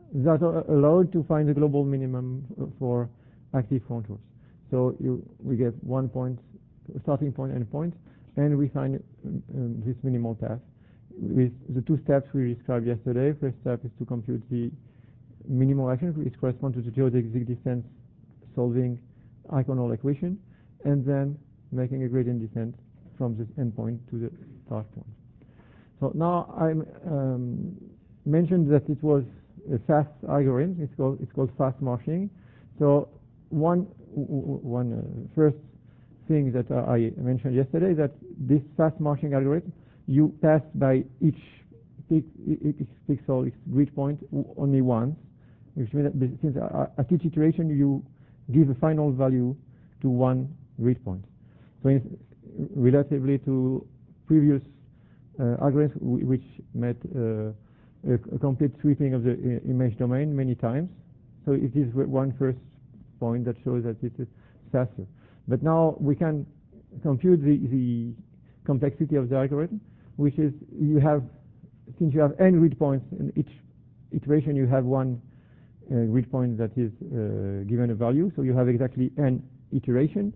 that are allowed to find the global minimum for active contours. So we get 1 point, starting point, end point, and we find this minimal path with the two steps we described yesterday. First step is to compute the minimal action, which corresponds to the geodesic distance solving Eikenhall equation, and then making a gradient descent from this endpoint to the start point. So now I mentioned that it was a fast algorithm. It's called fast marching. So one first thing that I mentioned yesterday, that this fast marching algorithm, you pass by each pixel, each grid point only once, which means that since at each iteration you give a final value to one grid point. So relatively to previous algorithms which met a complete sweeping of the image domain many times. So it is one first point that shows that it is faster. But now we can compute the complexity of the algorithm, which is since you have n grid points in each iteration, you have one grid point that is given a value, so you have exactly n iteration,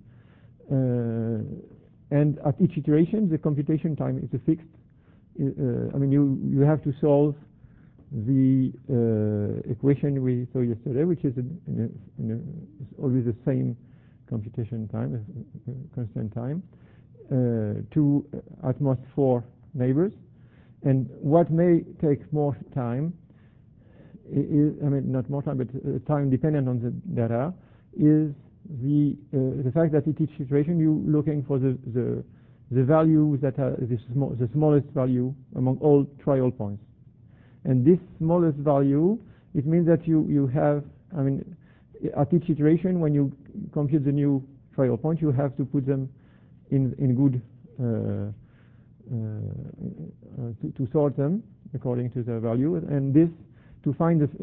and at each iteration the computation time is fixed. I mean, you have to solve the equation we saw yesterday, which is always the same computation time, constant time, to at most 4 neighbors. And what may take more time is, I mean, not more time, but time dependent on the data, is the fact that at each iteration you're looking for the value that are the smallest value among all trial points. And this smallest value, it means that you have, I mean, at each iteration when you compute the new trial point, you have to put them in good to sort them according to their value, and this to find the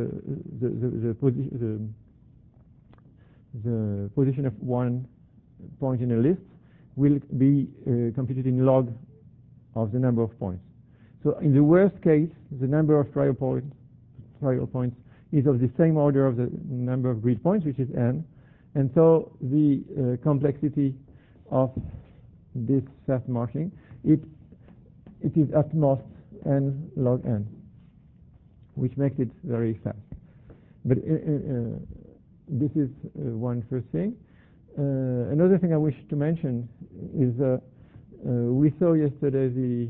position of one point in a list will be computed in log of the number of points. So in the worst case, the number of trial points is of the same order of the number of grid points, which is n, and so the complexity of this fast marching, it is at most n log n, which makes it very fast. But this is one first thing. Another thing I wish to mention is we saw yesterday the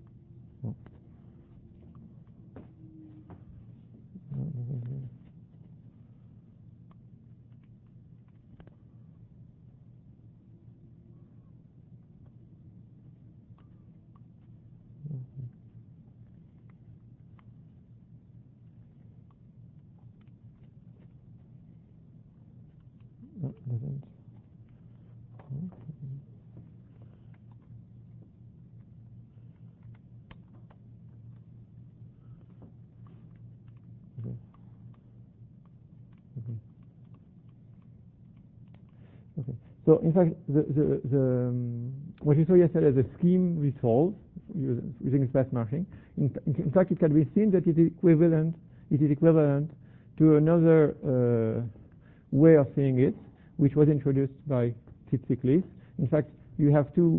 So in fact, what you saw yesterday, the scheme we solved using fast marching, in fact, it can be seen that it is equivalent to another way of seeing it, which was introduced by Tsitsiklis. In fact, you have two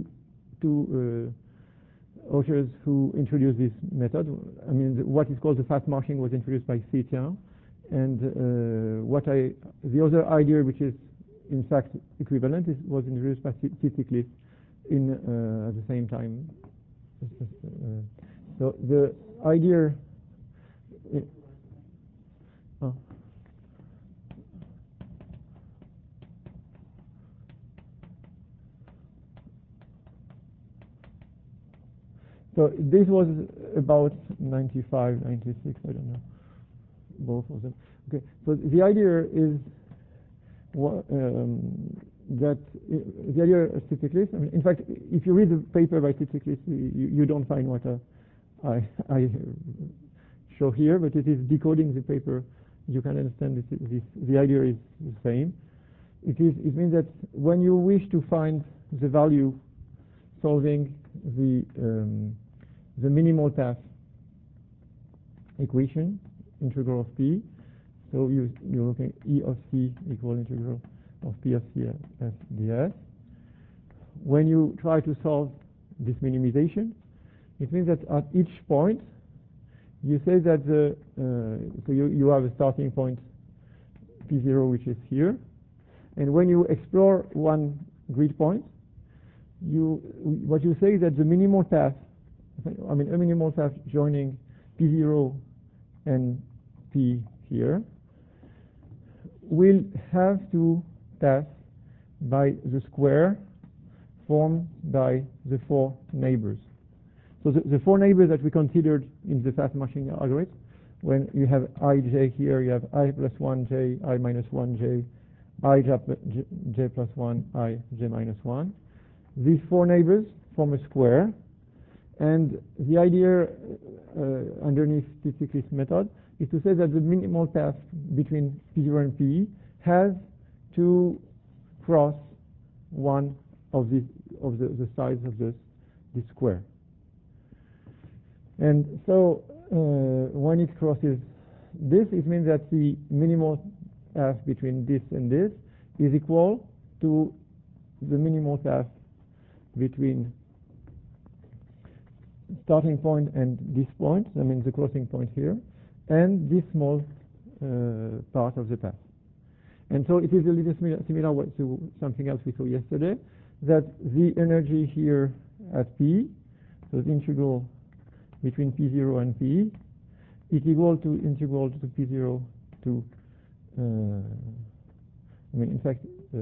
authors who introduced this method. I mean, what is called the fast marching was introduced by Setian, and the other idea, which is in fact equivalent, was introduced by Tsitsiklis at the same time. So the idea. So this was about 95, 96, I don't know, both of them. Okay, so the idea is that the idea of Tsitsiklis, I mean, in fact, if you read the paper by Tsitsiklis, you don't find what I show here, but it is decoding the paper. You can understand the idea is the same. It means that when you wish to find the value solving the minimal path equation, integral of P. So you're looking at E of C equal integral of P of C as ds. When you try to solve this minimization, it means that at each point, you say that so you have a starting point P0, which is here. And when you explore one grid point, what you say is that the minimal path, a minimal path joining P0 and P here, will have to pass by the square formed by the four neighbors. So the four neighbors that we considered in the fast matching algorithm, when you have ij here, you have I plus 1j, I minus 1j, j plus 1, I j minus 1. These four neighbors form a square, and the idea underneath Stiglitz method is to say that the minimal path between P0 and P has to cross one of the sides of this square. And so when it crosses this, it means that the minimal path between this and this is equal to the minimal path between starting point and this point, I mean the crossing point here, and this small part of the path. And so it is a little similar to something else we saw yesterday, that the energy here at P, so the integral between P0 and P, is equal to integral to P0 to, in fact,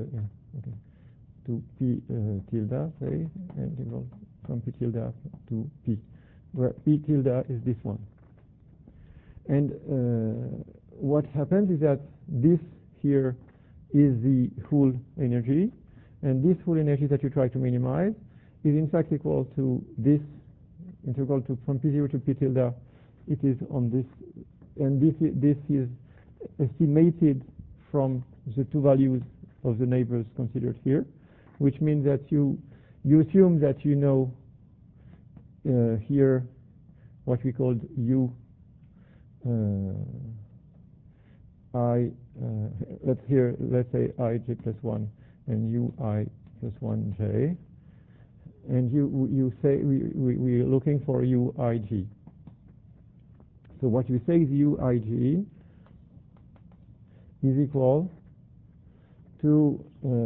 to P tilde, say, integral from P tilde to P, where P tilde is this one. And what happens is that this here is the full energy, and this full energy that you try to minimize is in fact equal to this integral to from P0 to P tilde. It is on this, and this is estimated from the two values of the neighbors considered here, which means that you assume that you know here what we called U let's say ij plus 1 and ui plus 1j, and you say we are looking for uig. So what you say is uig is equal to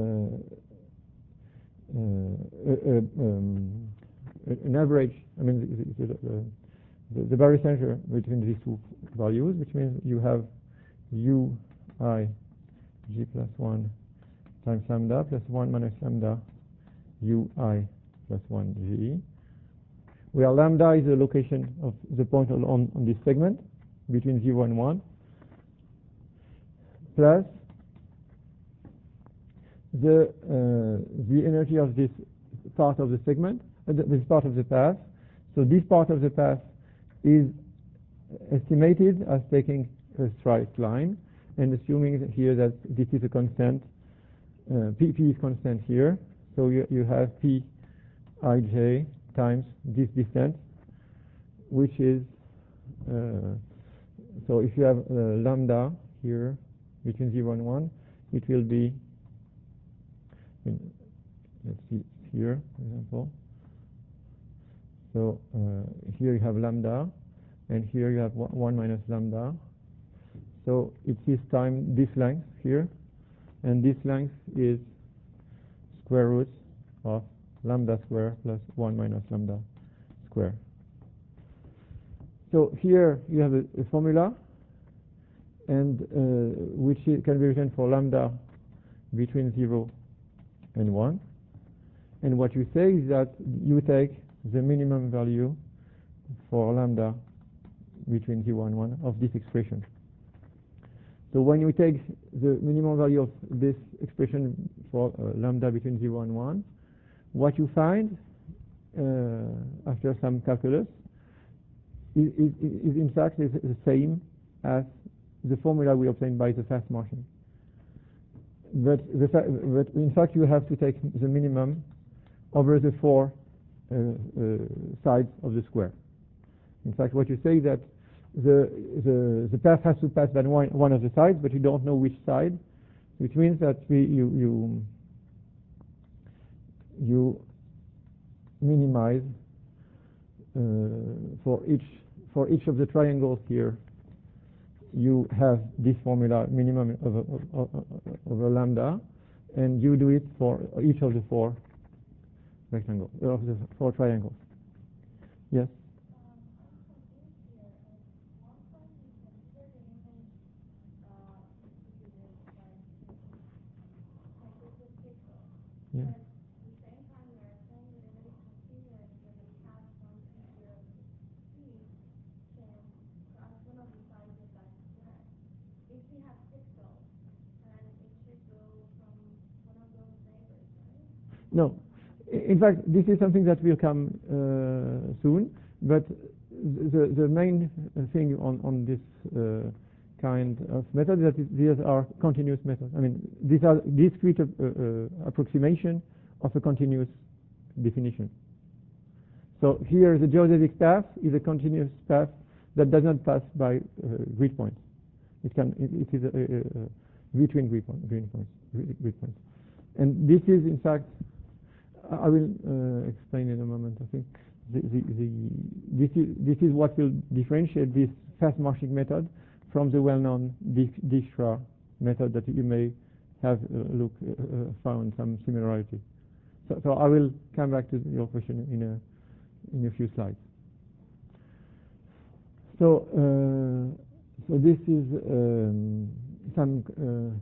an average, the barycenter between these two values, which means you have uig plus 1 times lambda plus 1 minus lambda ui plus 1g, where lambda is the location of the point on this segment between 0 and 1, plus the energy of this part of the segment, this part of the path. So this part of the path is estimated as taking a straight line and assuming here that this is a constant, P is constant here. So you have P ij times this distance, which is, so if you have lambda here between 0 and 1, it will be, let's see here, for example. So here you have lambda, and here you have 1 minus lambda. So it is times this length here, and this length is square root of lambda square plus 1 minus lambda square. So here you have a formula, and which can be written for lambda between 0 and 1. And what you say is that you take the minimum value for lambda between 0 and 1 of this expression. So when you take the minimum value of this expression for lambda between 0 and 1, what you find after some calculus is in fact the same as the formula we obtained by the fast Martian. But in fact you have to take the minimum over the four sides of the square. In fact, what you say is that the path has to pass by one of the sides, but you don't know which side, which means that you minimize for each of the triangles here. You have this formula minimum over lambda, and you do it for each of the four rectangles of the four triangles. Yes. Yeah. No. In fact, this is something that will come soon, but the main thing on this kind of method that these are continuous methods. I mean, these are discrete approximation of a continuous definition. So here the geodesic path is a continuous path that does not pass by grid points. It is between grid points. And this is, in fact, I will explain in a moment. I think this is what will differentiate this fast marching method from the well-known Dijkstra method that you may have found some similarity. So I will come back to your question in a few slides. So this is some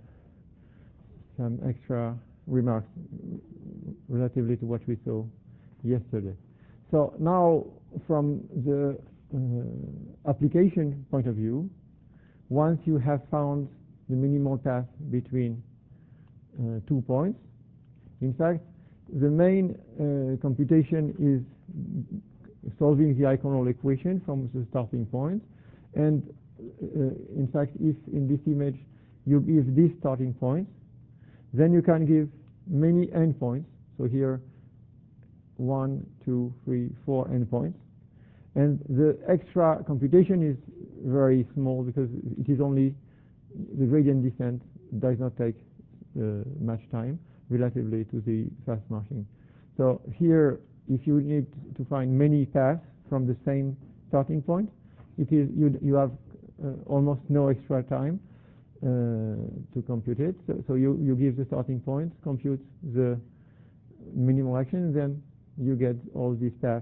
extra remarks relatively to what we saw yesterday. So now, from the application point of view, once you have found the minimal path between 2 points, in fact, the main computation is solving the Eikenlohr equation from the starting point. And in fact, if in this image you give this starting point, then you can give many endpoints. So here, 1, 2, 3, 4 endpoints. And the extra computation is very small because it is only the gradient descent does not take much time relatively to the fast marching. So here, if you need to find many paths from the same starting point, it is you have almost no extra time to compute it. So you give the starting point, compute the minimal action, then you get all these paths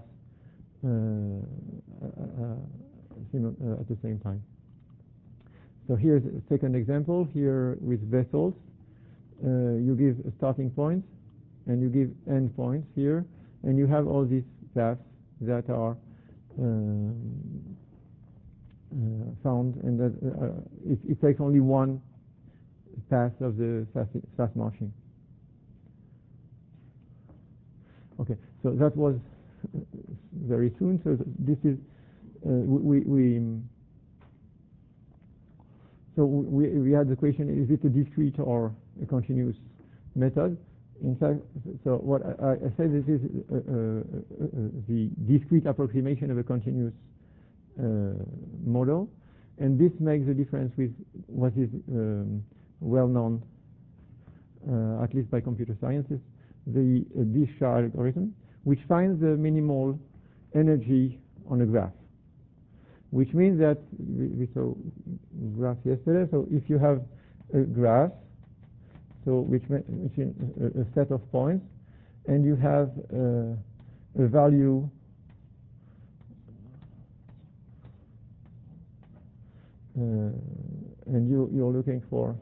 at the same time. So here's a second example here with vessels. You give a starting point and you give end points here, and you have all these paths that are found, and that it takes only one path of the fast marching. Okay, so that was very soon. So this is we had the question: is it a discrete or a continuous method? In fact, so what I said, this is the discrete approximation of a continuous model, and this makes a difference with what is well known, at least by computer sciences, the Dijkstra algorithm, which finds the minimal energy on a graph. Which means that we saw graph yesterday. So if you have a graph, so which is a set of points, and you have a value and you're looking for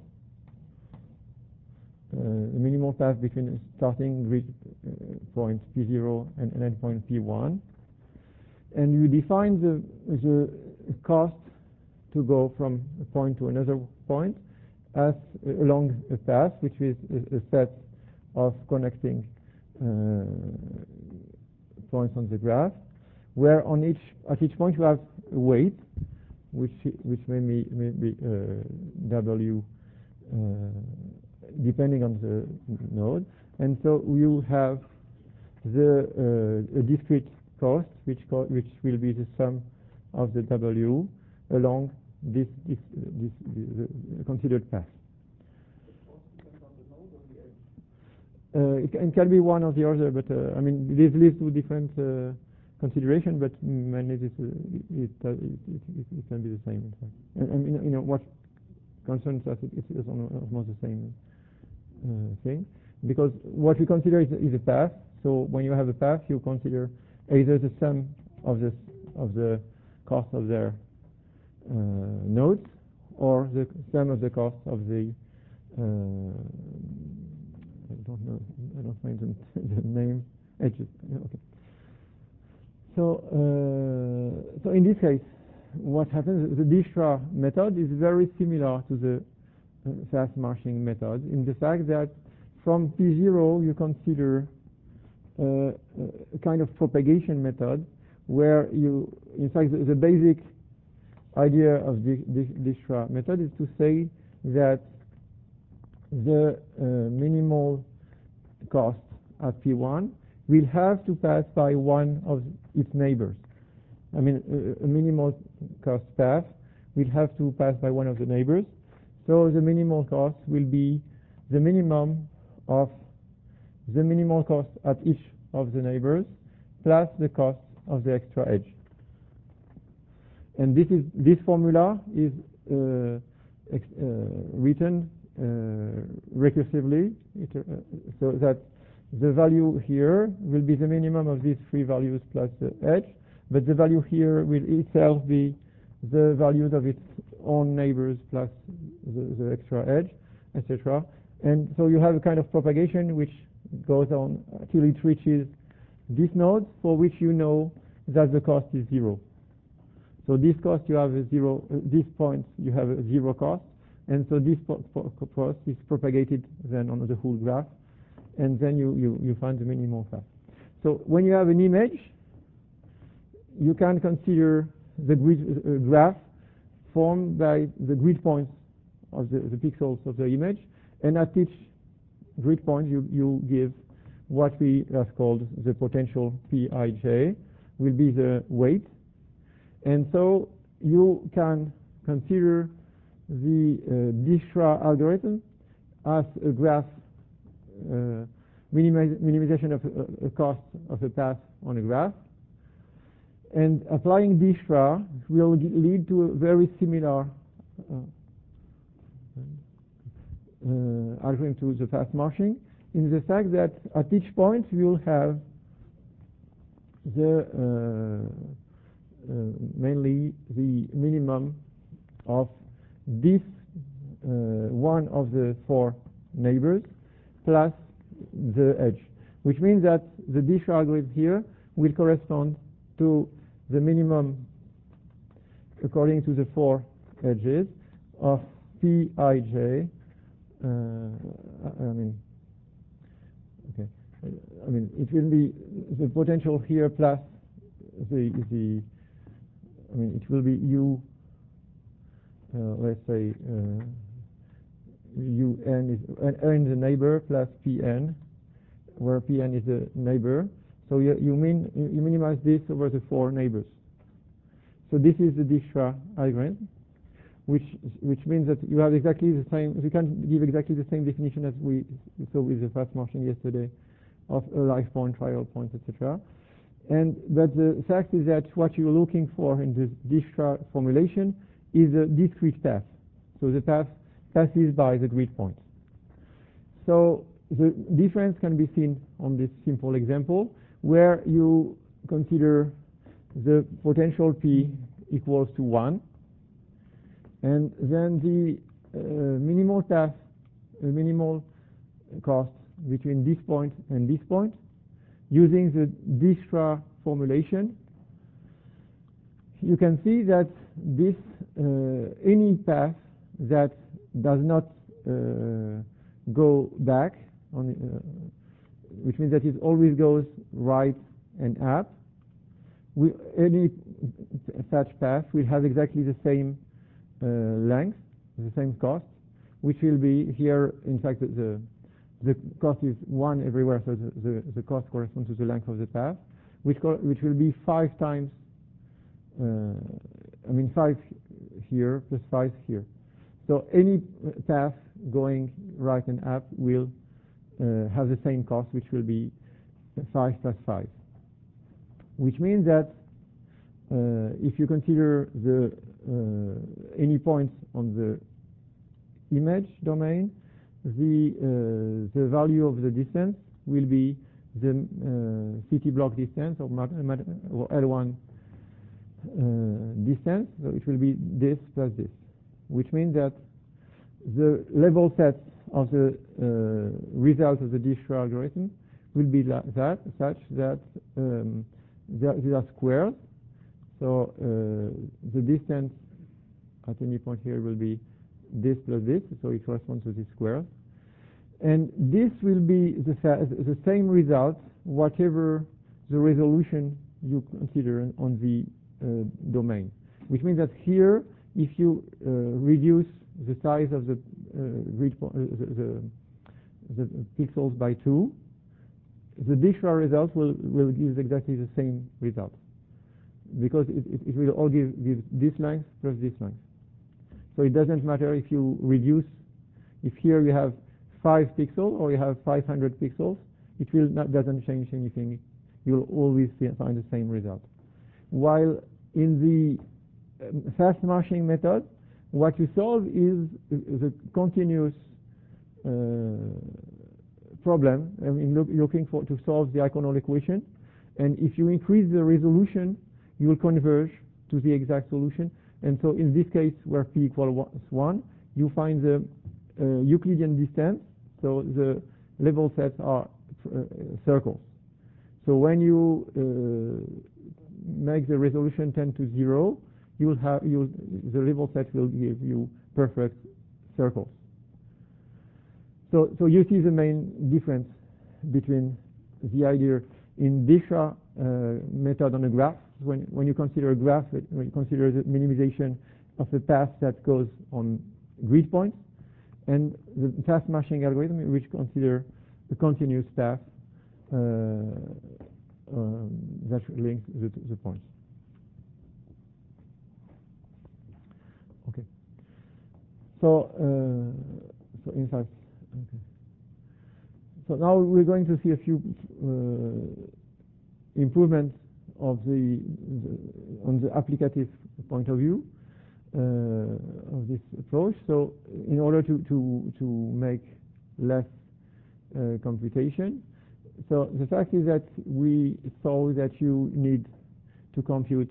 the minimal path between the starting grid point P0 and endpoint P1, and you define the cost to go from a point to another point as along a path, which is a set of connecting points on the graph, where at each point you have a weight, which may be W depending on the node, and so you have a discrete cost, which will be the sum of the W along this considered path. It can be one or the other, but I mean, this leads to different consideration, but mainly it can be the same. In fact. And you know what concerns us, it's almost the same thing, because what we consider is a path. So when you have a path, you consider either the sum of the cost of their nodes, or the sum of the cost of the I don't find the name edges. Okay. So in this case, what happens? The Dijkstra method is very similar to the fast marching method in the fact that from P0 you consider a kind of propagation method where you, in fact, the basic idea of the Dijkstra method is to say that the minimal cost at P1 will have to pass by one of its neighbors. I mean, a minimal cost path will have to pass by one of the neighbors. So the minimal cost will be the minimum of the minimal cost at each of the neighbors plus the cost of the extra edge. And this formula is written recursively, so that the value here will be the minimum of these three values plus the edge, but the value here will itself be the values of its own neighbors plus the extra edge, etc. And so you have a kind of propagation which goes on till it reaches this node, for which you know that the cost is 0. So this cost you have a 0, this point you have a 0 cost, and so this cost is propagated then on the whole graph, and then you find the minimal path. So when you have an image, you can consider the grid graph formed by the grid points of the pixels of the image, and at each grid point you give what we have called the potential Pij, will be the weight. And so you can consider the Dijkstra algorithm as a graph minimization of a cost of a path on a graph. And applying Dijkstra will lead to a very similar algorithm to the fast marching, in the fact that at each point you will have the mainly the minimum of this one of the four neighbors plus the edge, which means that the Dijkstra algorithm here will correspond to the minimum according to the four edges of Pij. I mean, it will be the potential here plus the I mean, it will be U, let's say Un is the neighbor plus Pn, where Pn is the neighbor. So you minimize this over the four neighbors. So this is the Dijkstra algorithm, which means that you have exactly the same. You can give exactly the same definition as we saw with the fast marching yesterday, of a life point, trial point, etc. But the fact is that what you're looking for in this Dijkstra formulation is a discrete path. So the path passes by the grid point. So the difference can be seen on this simple example, where you consider the potential P equals to 1, and then the minimal path, minimal cost between this point and this point, using the Dijkstra formulation. You can see that this any path that does not go back, which means that it always goes right and up, any such path will have exactly the same length, the same cost, which will be here, in fact, the cost is 1 everywhere, so the cost corresponds to the length of the path, which will be 5 times, 5 here plus 5 here. So any path going right and up will have the same cost, which will be 5 plus 5. Which means that if you consider the any points on the image domain, the value of the distance will be the city block distance or L1 distance. So it will be this plus this, which means that the level sets of the result of the Dijkstra algorithm will be such that these are squares. So the distance at any point here will be this plus this, so it corresponds to this square. And this will be the same result whatever the resolution you consider on the domain. Which means that here, if you reduce the size of the the pixels by 2, the Dijkstra result will give exactly the same result, because it will all give this length plus this length. So it doesn't matter if you reduce, if here you have 5 pixels or you have 500 pixels, it will not, doesn't change anything. You'll always find the same result. While in the fast marching method, what you solve is the continuous problem. I mean, looking to solve the Eikonol equation, and if you increase the resolution, you will converge to the exact solution. And so in this case, where p equals 1, you find the Euclidean distance. So the level sets are circles. So when you make the resolution tend to 0, the level set will give you perfect circles. So you see the main difference between the idea in Dijkstra method on a graph. When you consider a graph, when you consider the minimization of the path that goes on grid points, and the fast marching algorithm, which consider the continuous path that links the points. Okay. So in fact, okay. So now we're going to see a few improvements of on the applicative point of view of this approach. So in order to make less computation, so the fact is that we saw that you need to compute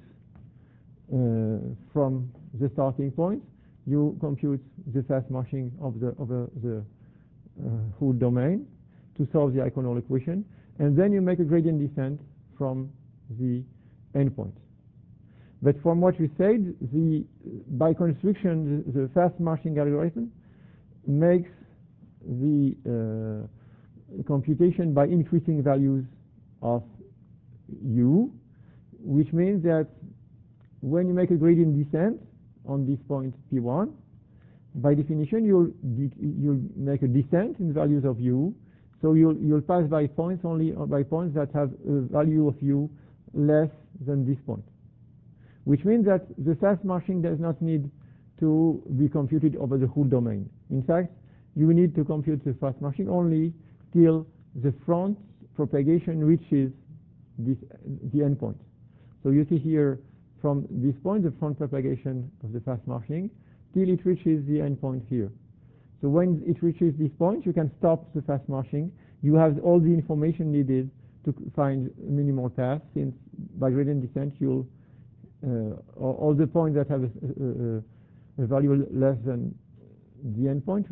from the starting point. You compute the fast marching of the whole domain to solve the Eikonol equation, and then you make a gradient descent from the endpoint. But from what we said, by construction, the fast marching algorithm makes the computation by increasing values of u, which means that when you make a gradient descent on this point P1, by definition you'll make a descent in values of u, so you'll pass by points only by points that have a value of u less than this point, which means that the fast marching does not need to be computed over the whole domain. In fact, you need to compute the fast marching only till the front propagation reaches the endpoint. So you see here from this point the front propagation of the fast marching till it reaches the endpoint here. So when it reaches this point, you can stop the fast marching. You have all the information needed to find minimal path, since by gradient descent you'll all the points that have a value less than the endpoint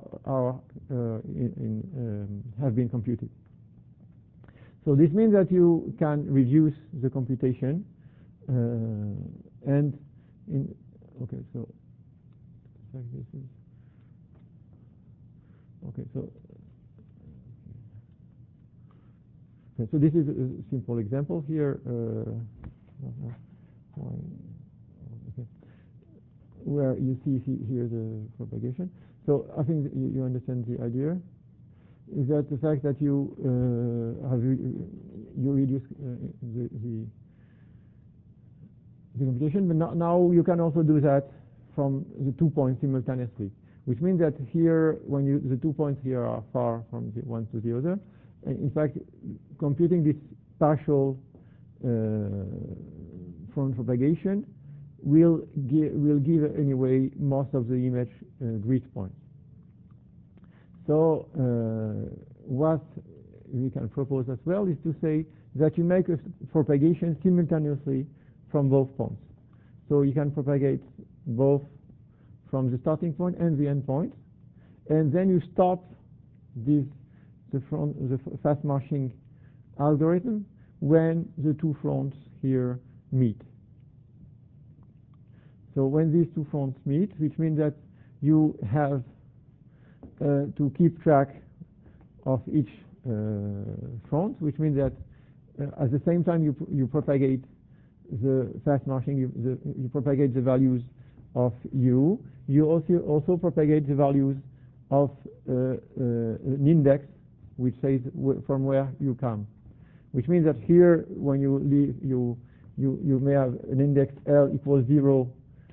have been computed. So this means that you can reduce the computation and in okay. So this is okay. So this is a simple example here. Okay. Where you see here the propagation. So I think you understand the idea. Is that the fact that you you reduce the computation, but now you can also do that from the 2 points simultaneously, which means that here, when the 2 points here are far from the one to the other, in fact, computing this partial front propagation will give anyway most of the image grid points. So what we can propose as well is to say that you make a propagation simultaneously from both points. So you can propagate both from the starting point and the end point, and then you stop the fast marching algorithm when the two fronts here meet. So when these two fronts meet, which means that you have to keep track of each front, which means that at the same time you propagate the fast marching, you propagate the values of u. You also propagate the values of an index, which says from where you come. Which means that here, when you leave, you may have an index L equals 0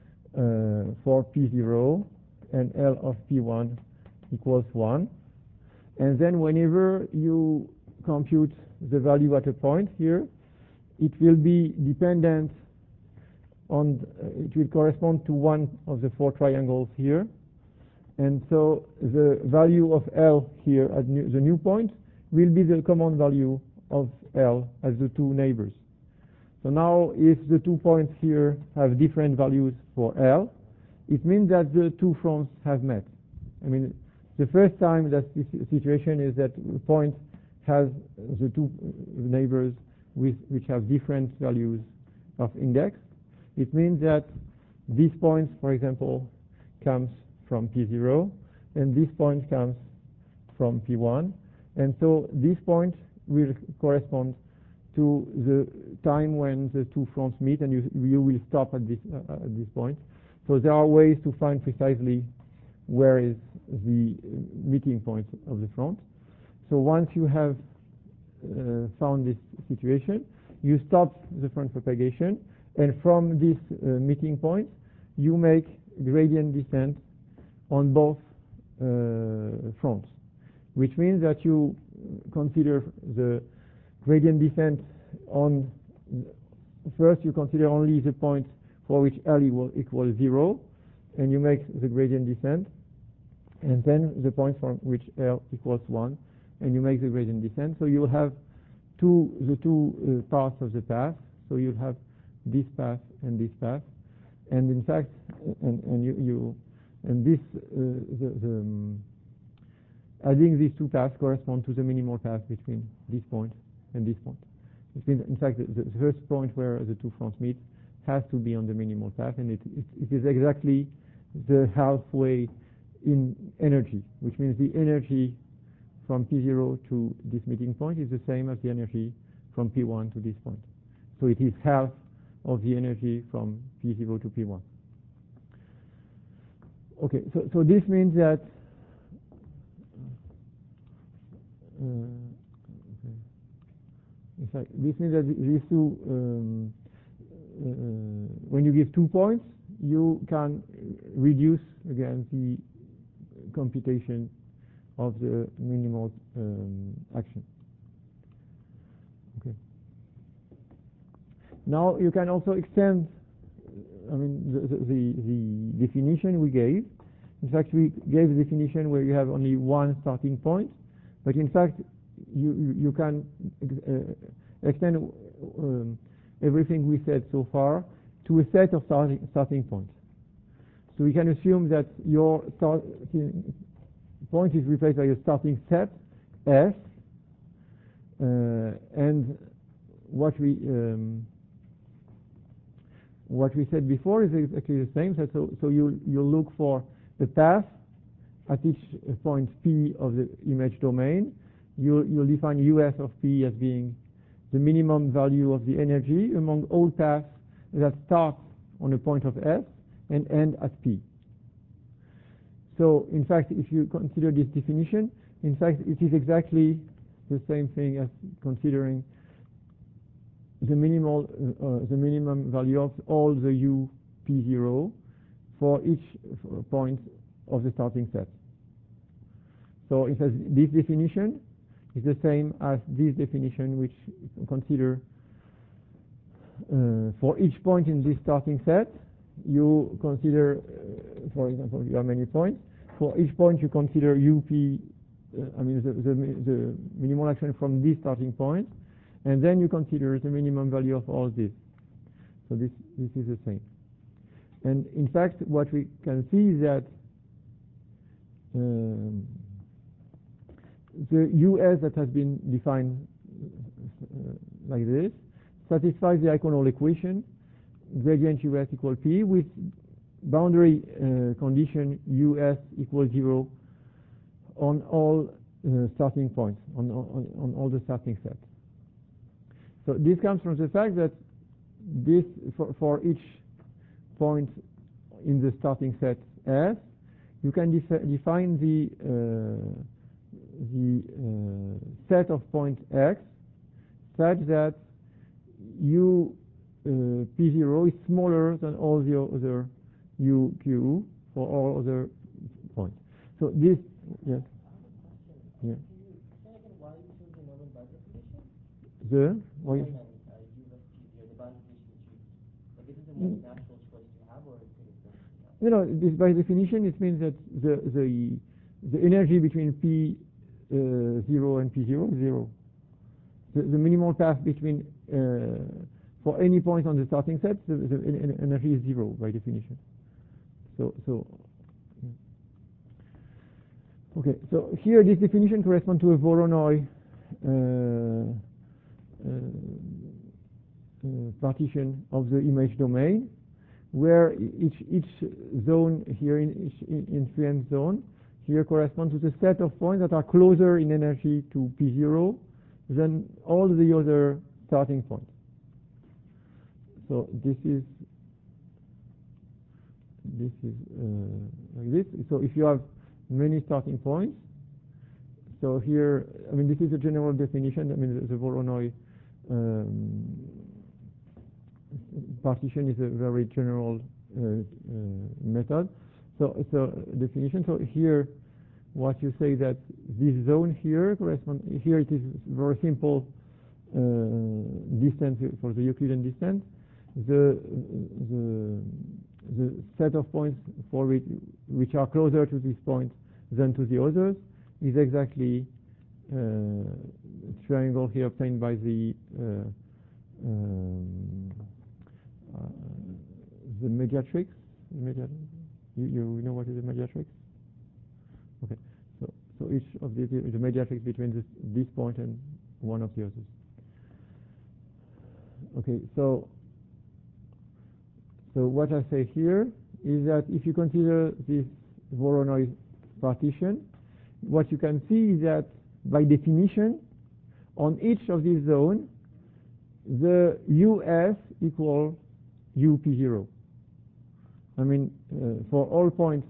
for P0, and L of P1 equals 1. And then whenever you compute the value at a point here, it will be dependent on, it will correspond to one of the 4 triangles here. And so the value of L here at the new point will be the common value of L as the two neighbors. So now if the 2 points here have different values for L, it means that the two fronts have met. I mean, the first time that this situation is that the point has the two neighbors which have different values of index. It means that this point, for example, comes from P0, and this point comes from P1. And so this point will correspond to the time when the two fronts meet, and you will stop at this point. So there are ways to find precisely where is the meeting point of the front. So once you have found this situation, you stop the front propagation, and from this meeting point, you make gradient descent on both fronts, which means that you consider the gradient descent on, first you consider only the point for which L equals 0, and you make the gradient descent, and then the point from which L equals 1, and you make the gradient descent. So you'll have the two parts of the path. So you'll have this path and this path, and in fact, adding these two paths correspond to the minimal path between this point and this point. It means, in fact, the first point where the two fronts meet has to be on the minimal path, and it is exactly the halfway in energy, which means the energy from P0 to this meeting point is the same as the energy from P1 to this point. So it is half of the energy from P0 to P1. Okay, so this means that in fact, this means that these two, when you give 2 points, you can reduce again the computation of the minimal action. Okay. Now you can also extend, I mean, the definition we gave. In fact, we gave a definition where you have only one starting point, but in fact, you can extend everything we said so far to a set of starting points. So we can assume that your starting point is replaced by a starting set S, and what we said before is exactly the same. So you look for the path at each point P of the image domain. You'll define US of P as being the minimum value of the energy among all paths that start on a point of S and end at P. So in fact, if you consider this definition, in fact, it is exactly the same thing as considering the minimum value of all the U P0 for each point of the starting set. So it says this definition is the same as this definition, which consider for each point in this starting set, you consider, for example, you have many points. For each point, you consider UP, the minimal action from this starting point, and then you consider the minimum value of all this. So this is the same. And in fact, what we can see is that the US that has been defined like this satisfies the Eikonol equation, gradient US equal P, with boundary condition US equals 0 on all starting points, on all the starting sets. So this comes from the fact that this, for each point in the starting set S, you can define the set of points X such that U P0 is smaller than all the other UQ for all other points. So this, yes. Yeah. Why are you choosing Nobel by definition? The why? The by definition choose. Like, is it the most natural choice you have, or is it something else? This by definition it means that the energy between P 0 and P0 is 0. The minimal path between for any point on the starting set, the energy is 0 by definition. So okay. So here this definition corresponds to a Voronoi partition of the image domain, where each zone here in influence zone here corresponds to the set of points that are closer in energy to P0 than all the other starting points. So this is like this. So if you have many starting points, so here, this is a general definition. The Voronoi partition is a very general method. So it's a definition. So here, what you say that this zone here corresponds. Here it is very simple distance for the Euclidean distance. The set of points for which are closer to this point than to the others is exactly triangle here obtained by the mediatrix. You know what is a mediatrix? Okay. So each of these is a mediatrix between this point and one of the others. Okay. So what I say here is that if you consider this Voronoi partition, what you can see is that by definition, on each of these zones, the US equals UP0. For all points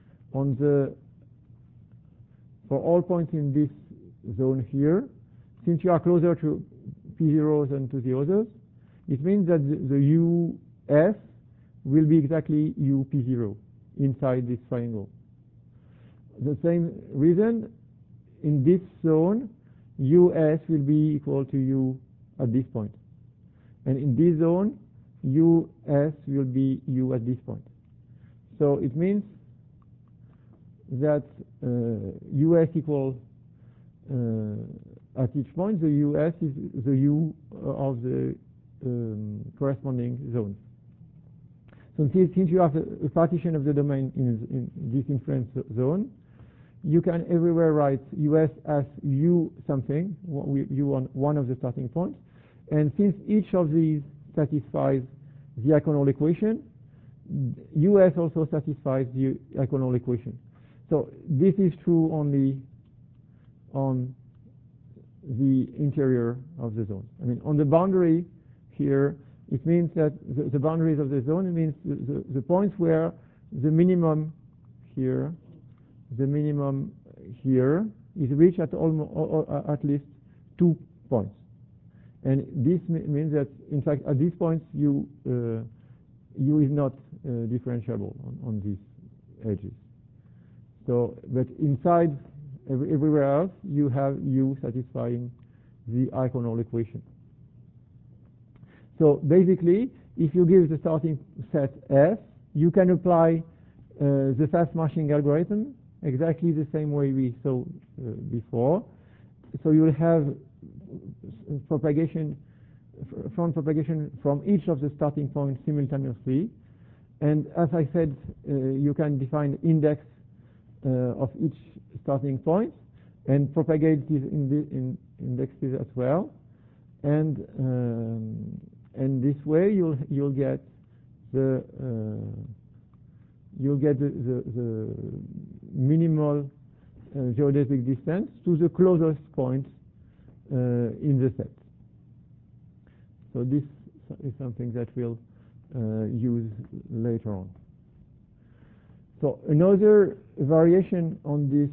in this zone here, since you are closer to P0 than to the others, it means that the US will be exactly UP0 inside this triangle. The same reason, in this zone, US will be equal to U at this point. And in this zone, US will be U at this point. So it means that US equals at each point, the US is the U of the corresponding zone. So since you have a partition of the domain in this influence zone, you can everywhere write US as U something, U on one of the starting points. And since each of these satisfies the Eikonol equation, US also satisfies the Eikonol equation. So this is true only on the interior of the zone. On the boundary here, it means that the boundaries of the zone, it means the points where the minimum here is reached at at least 2 points. And this means that, in fact, at these points, you U is not differentiable on these edges. So, but inside everywhere else, you have U satisfying the iconal equation. So basically, if you give the starting set S, you can apply the fast-marching algorithm exactly the same way we saw before. So you will have propagation, front propagation from each of the starting points simultaneously. And as I said, you can define index of each starting point and propagate these indexes as well. And this way you'll get the minimal geodesic distance to the closest point in the set. So this is something that we'll use later on. So another variation on this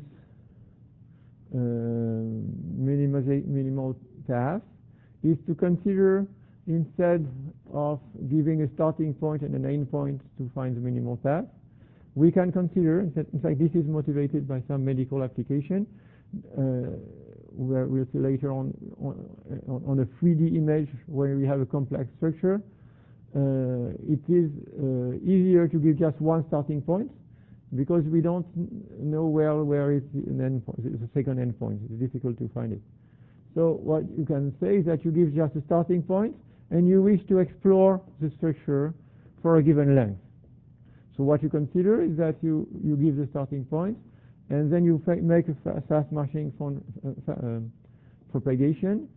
minimal path is to consider, instead of giving a starting point and an end point to find the minimal path, we can consider, in fact this is motivated by some medical application, where we'll see later on a 3D image where we have a complex structure. It is easier to give just one starting point, because we don't know well where is an end point, the second end point. It's difficult to find it. So what you can say is that you give just a starting point and you wish to explore the structure for a given length. So what you consider is that you give the starting point and then you make a fast-marching propagation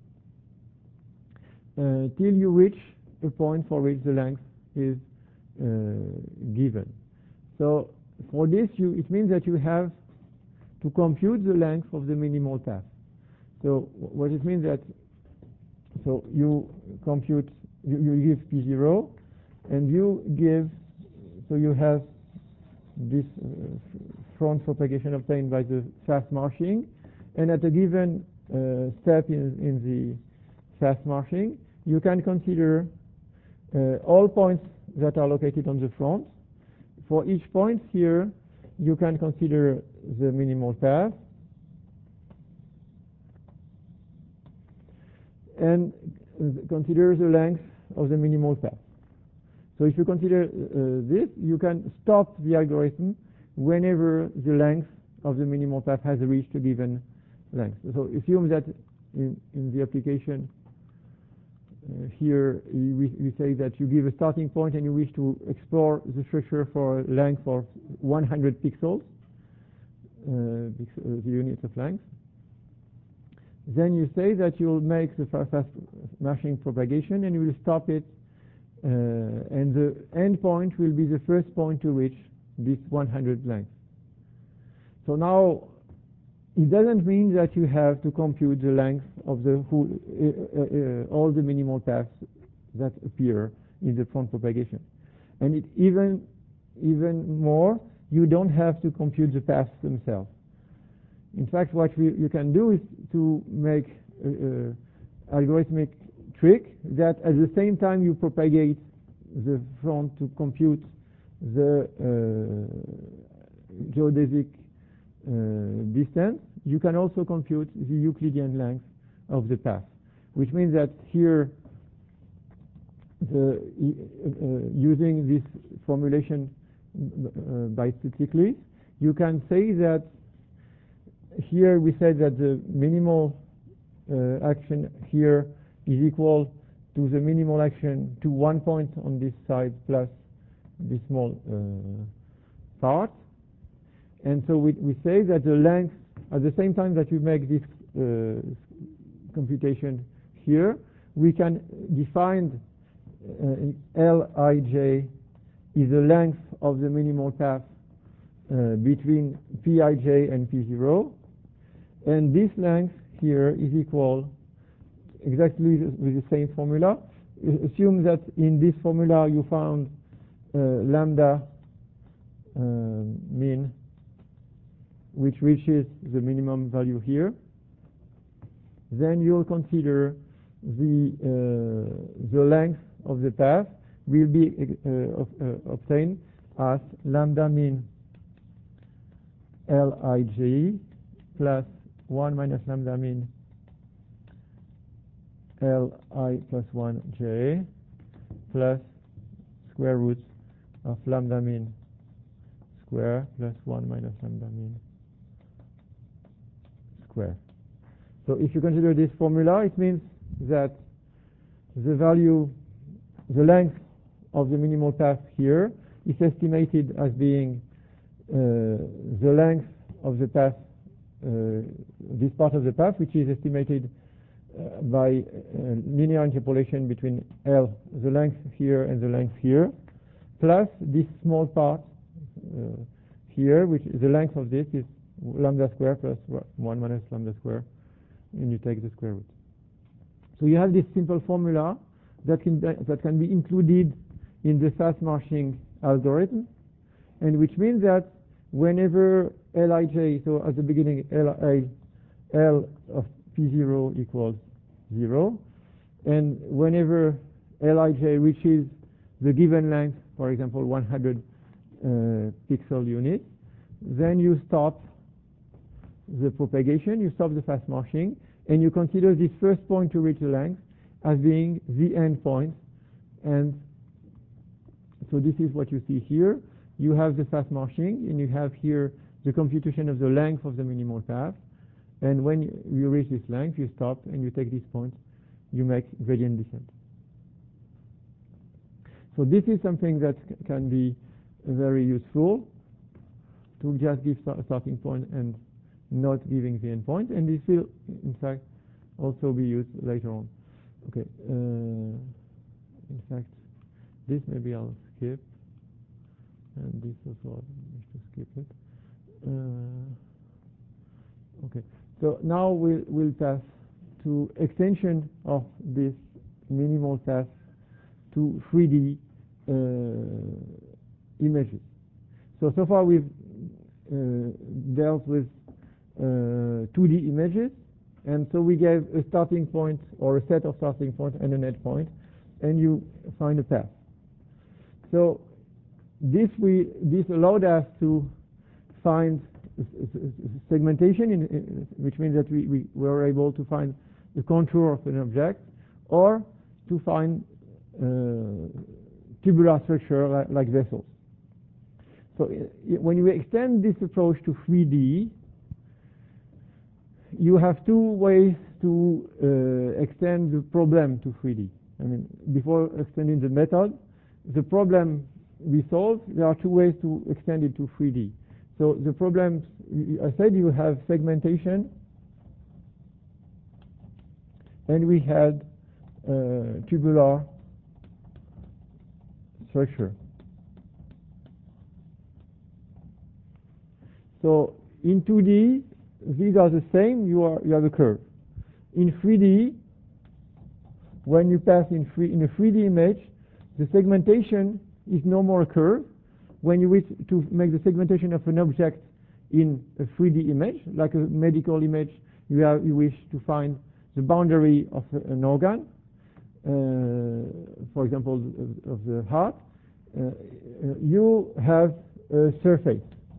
till you reach a point for which the length is given. So for this, it means that you have to compute the length of the minimal path. So what it means that, so you compute, you give P0, and you give, so you have this front propagation obtained by the fast marching, and at a given step in the fast marching, you can consider all points that are located on the front. For each point here, you can consider the minimal path and consider the length of the minimal path. So if you consider this, you can stop the algorithm whenever the length of the minimal path has reached a given length. So assume that in the application here we say that you give a starting point and you wish to explore the structure for a length of 100 pixels, the units of length. Then you say that you'll make the fast marching propagation and you will stop it, and the end point will be the first point to reach this 100 length. So now it doesn't mean that you have to compute the length of the whole, all the minimal paths that appear in the front propagation. And it even more, you don't have to compute the paths themselves. In fact, what you can do is to make an algorithmic trick that at the same time you propagate the front to compute the geodesic distance, you can also compute the Euclidean length of the path, which means that here, using this formulation by Stiglitz, you can say that here we said that the minimal action here is equal to the minimal action to 1 point on this side plus this small part. And so we say that the length, at the same time that we make this computation here, we can define Lij is the length of the minimal path between Pij and P0, and this length here is equal exactly with the same formula. Assume that in this formula you found lambda mean, which reaches the minimum value here. Then you'll consider the length of the path will be obtained as lambda mean Lij plus 1 minus lambda mean Li plus 1j plus square root of lambda mean square plus 1 minus lambda mean square. So if you consider this formula, it means that the value, the length of the minimal path here is estimated as being the length of the path, this part of the path, which is estimated by linear interpolation between L, the length here and the length here, plus this small part here, which the length of this is lambda square plus 1 minus lambda square, and you take the square root. So you have this simple formula that can be included in the fast-marching algorithm, and which means that whenever Lij, so at the beginning L of P0 equals 0, and whenever Lij reaches the given length, for example 100 pixel units, then you stop the propagation, you stop the fast marching, and you consider this first point to reach the length as being the end point. And so this is what you see here. You have the fast marching, and you have here the computation of the length of the minimal path. And when you reach this length, you stop and you take this point, you make gradient descent. So this is something that can be very useful, to just give a starting point and not giving the end point, and this will in fact also be used later on. Okay, in fact this maybe I'll skip, and this also I wish to skip it. Okay, so now we'll pass to extension of this minimal path to 3D images. So far we've dealt with 2D images, and so we gave a starting point or a set of starting points and an end point, and you find a path. So this allowed us to find segmentation, which means that we were able to find the contour of an object, or to find tubular structure like vessels. So when you extend this approach to 3D, you have two ways to extend the problem to 3D. I mean, before extending the method, the problem we solve, there are two ways to extend it to 3D. So the problems, I said you have segmentation, and we had tubular structure. So in 2D, these are the same, you have a curve. In 3D, when you pass in a 3D image, the segmentation is no more a curve. When you wish to make the segmentation of an object in a 3D image, like a medical image, you wish to find the boundary of an organ, for example, of the heart, you have a surface.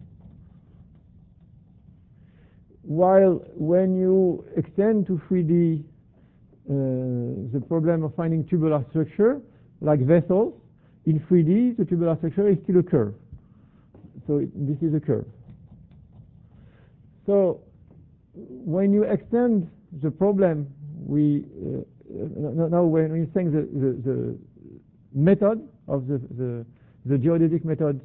While when you extend to 3D the problem of finding tubular structure, like vessels, in 3D the tubular structure is still a curve. So this is a curve. So when you extend the problem, now when we're saying the method of the geodetic method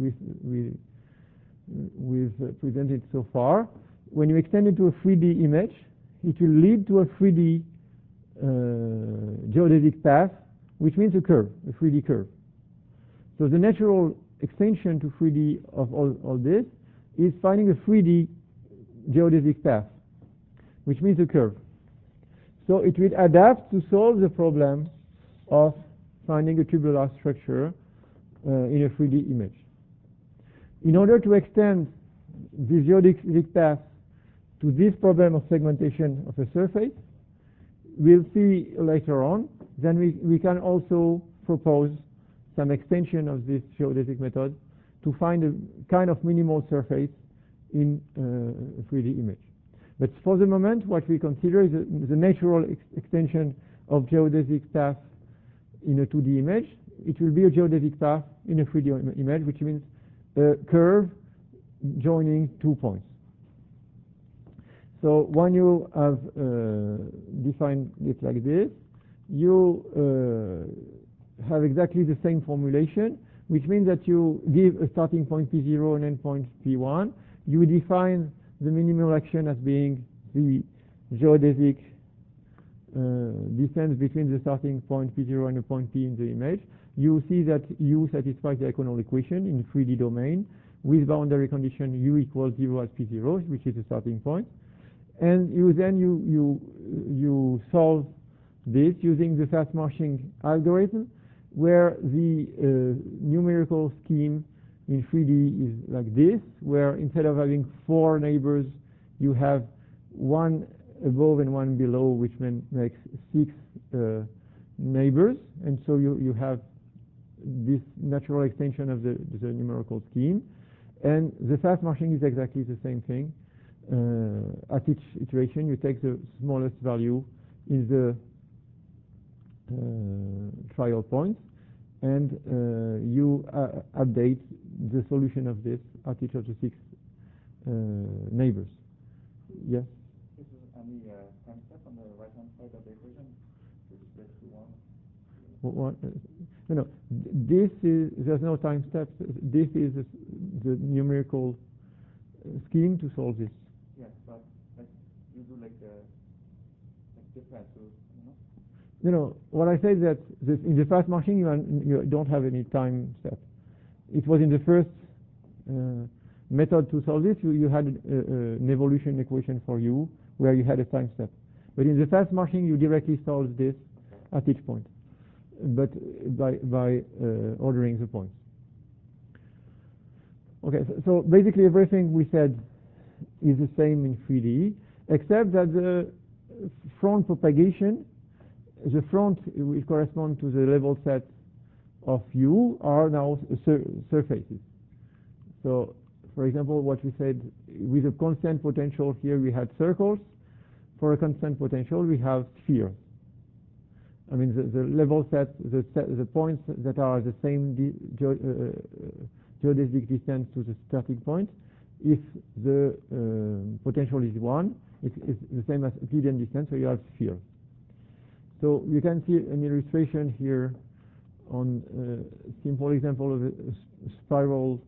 we've presented so far, when you extend it to a 3D image, it will lead to a 3D geodetic path, which means a curve, a 3D curve. So the natural extension to 3D of all this is finding a 3D geodesic path, which means a curve. So it will adapt to solve the problem of finding a tubular structure in a 3D image. In order to extend the geodesic path to this problem of segmentation of a surface, we'll see later on, then we can also propose some extension of this geodesic method to find a kind of minimal surface in a 3D image. But for the moment, what we consider is the natural extension of geodesic path in a 2D image. It will be a geodesic path in a 3D image, which means a curve joining 2 points. So when you have defined it like this, you have exactly the same formulation, which means that you give a starting point P0 and endpoint P1. You define the minimal action as being the geodesic distance between the starting point P0 and the point P in the image. You see that U satisfies the Equinol equation in 3D domain with boundary condition U equals 0 as P0, which is the starting point. And you solve this using the Fastmarshing algorithm, where the numerical scheme in 3D is like this, where instead of having 4 neighbors, you have 1 above and 1 below, which makes 6 neighbors. And so you have this natural extension of the numerical scheme. And the Fastmarshing is exactly the same thing. At each iteration, you take the smallest value in the trial points, and you update the solution of this at each of the 6 neighbors. Yes? Is there any time step on the right-hand side of the equation? No. There's no time step. This is the numerical scheme to solve this. Yes, but you do different, what I said that in the Fastmarshing you don't have any time step. It was in the first method to solve this. You had an evolution equation for U where you had a time step. But in the Fastmarshing you directly solve this at each point, but by ordering the points. Okay, so basically everything we said is the same in 3D, except that the front propagation, the front will correspond to the level set of U are now surfaces. So, for example, what we said, with a constant potential here we had circles. For a constant potential we have spheres. I mean the level set, the points that are the same geodesic distance to the starting point, if the potential is 1, it's the same as Euclidean distance, so you have spheres. So you can see an illustration here on a simple example of a spiral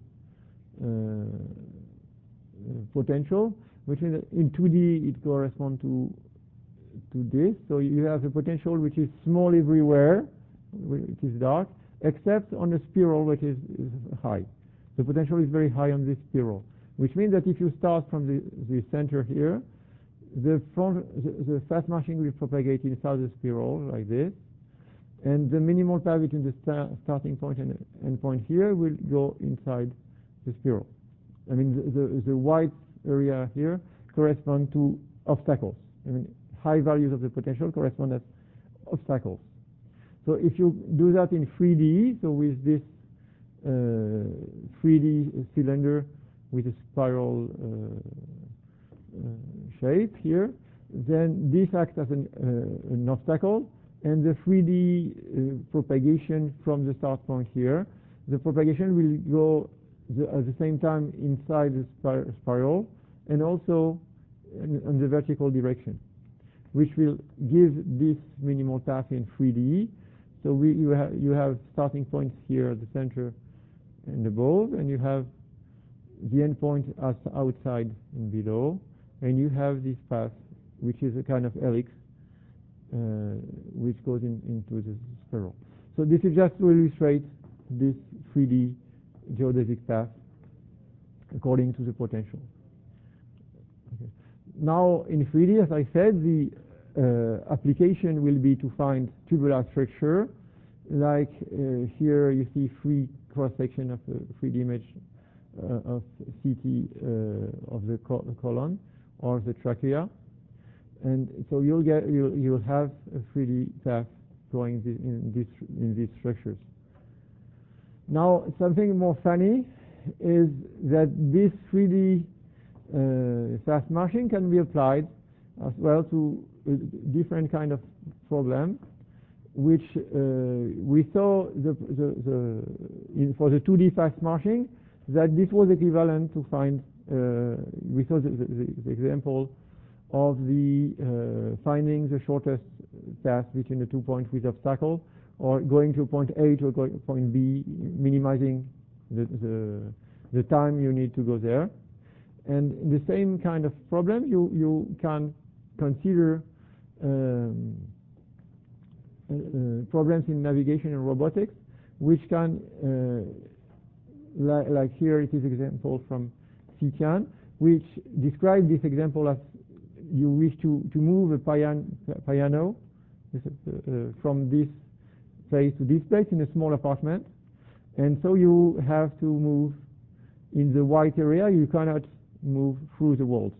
potential, which in 2D it corresponds to this. So you have a potential which is small everywhere, which is dark, except on a spiral which is high. The potential is very high on this spiral, which means that if you start from the center here, the Fastmarshing will propagate inside the spiral like this, and the minimal path between the starting point and end point here will go inside the spiral. I mean the white area here correspond to obstacles. I mean high values of the potential correspond as obstacles. So if you do that in 3D, so with this 3D cylinder with a spiral shape here, then this acts as an obstacle, and the 3D propagation from the start point here, the propagation will go at the same time inside the spiral and also in the vertical direction, which will give this minimal path in 3D. So you have starting points here at the center and above, and you have the endpoint as outside and below, and you have this path, which is a kind of helix, which goes into the spiral. So this is just to illustrate this 3D geodesic path according to the potential. Okay. Now in 3D, as I said, the application will be to find tubular structure, like here you see 3 cross-section of a 3D image of CT of the colon or the trachea, and so you'll have a 3D path going in these structures. Now, something more funny is that this 3D fast marching can be applied as well to a different kind of problem, which we saw for the 2D fast marching that this was equivalent to find. We saw the example of the finding the shortest path between the 2 points with obstacle, or going to point A to point B, minimizing the time you need to go there. And in the same kind of problem, you can consider problems in navigation and robotics, which can, like here it is example from CTIAN, which describe this example as you wish to move a piano from this place to this place in a small apartment, and so you have to move in the white area. You cannot move through the walls,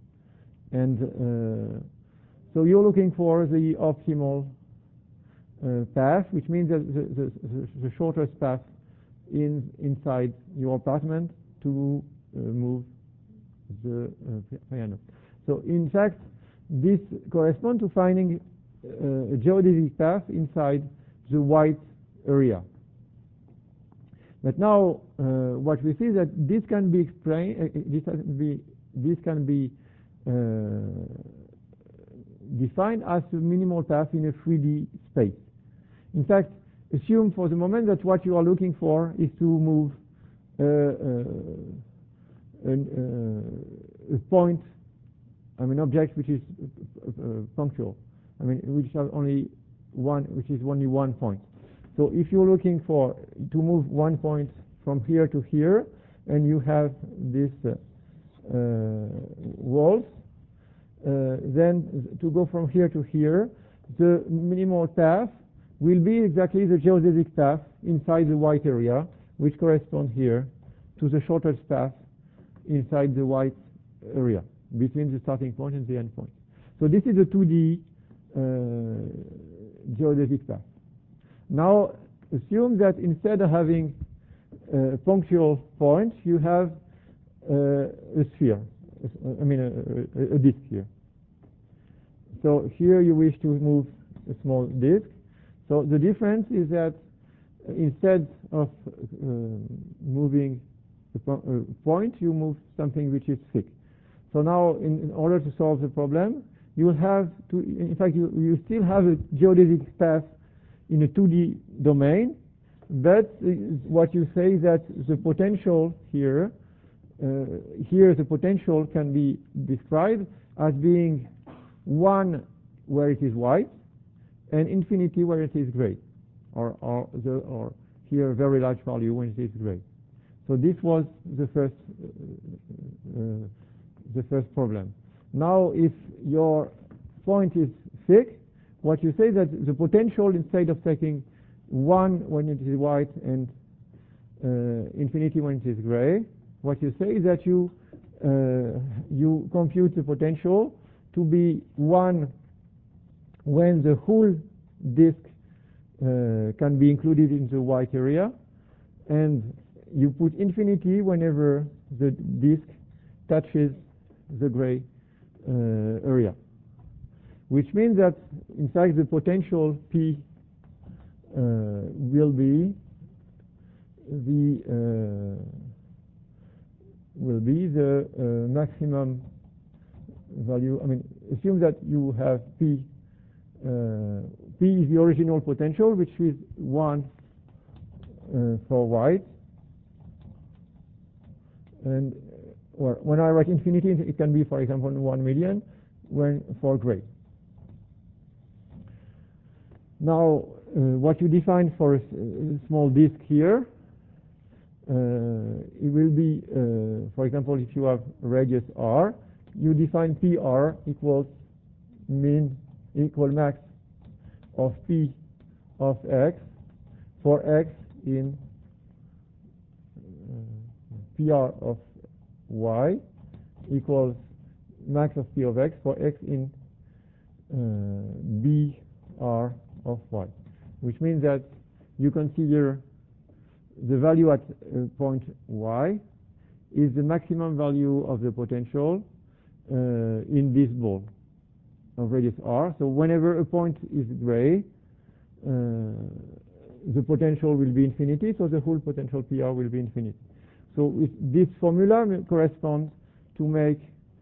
and so you're looking for the optimal path, which means that the shortest path inside your apartment to move the piano. So in fact, this corresponds to finding a geodesic path inside the white area. But now, what we see is that this can be explained. This can be defined as a minimal path in a 3D space. In fact, assume for the moment that what you are looking for is to move a point, object which is punctual, which has only one point. So if you're looking for to move 1 point from here to here, and you have this walls, then to go from here to here, the minimal path will be exactly the geodesic path inside the white area, which corresponds here to the shortest path inside the white area between the starting point and the end point. So this is a 2D geodesic path. Now assume that instead of having punctual points, you have a sphere, a disk here. So here you wish to move a small disk. So the difference is that instead of moving a point, you move something which is thick. So now, in order to solve the problem, you will have to, in fact, you still have a geodesic path in a 2D domain, but what you say that the potential here, the potential can be described as being 1 where it is white and infinity where it is gray, or here a very large value when it is gray. So this was the first problem. Now, if your point is thick, what you say that the potential, instead of taking 1 when it is white and infinity when it is gray, what you say is that you compute the potential to be 1 when the whole disk can be included in the white area, and you put infinity whenever the disk touches the gray area, which means that in fact the potential P will be the maximum value. Assume that you have P. P is the original potential, which is 1 for white, and when I write infinity, it can be, for example, 1 million for gray. Now, what you define for a small disk here, it will be, for example, if you have radius r, you define PR equals max of P of x for x in PR of y equals max of P of x for x in BR of y, which means that you consider the value at point y is the maximum value of the potential in this ball of radius r. So whenever a point is gray, the potential will be infinity, so the whole potential PR will be infinity. So this formula corresponds to make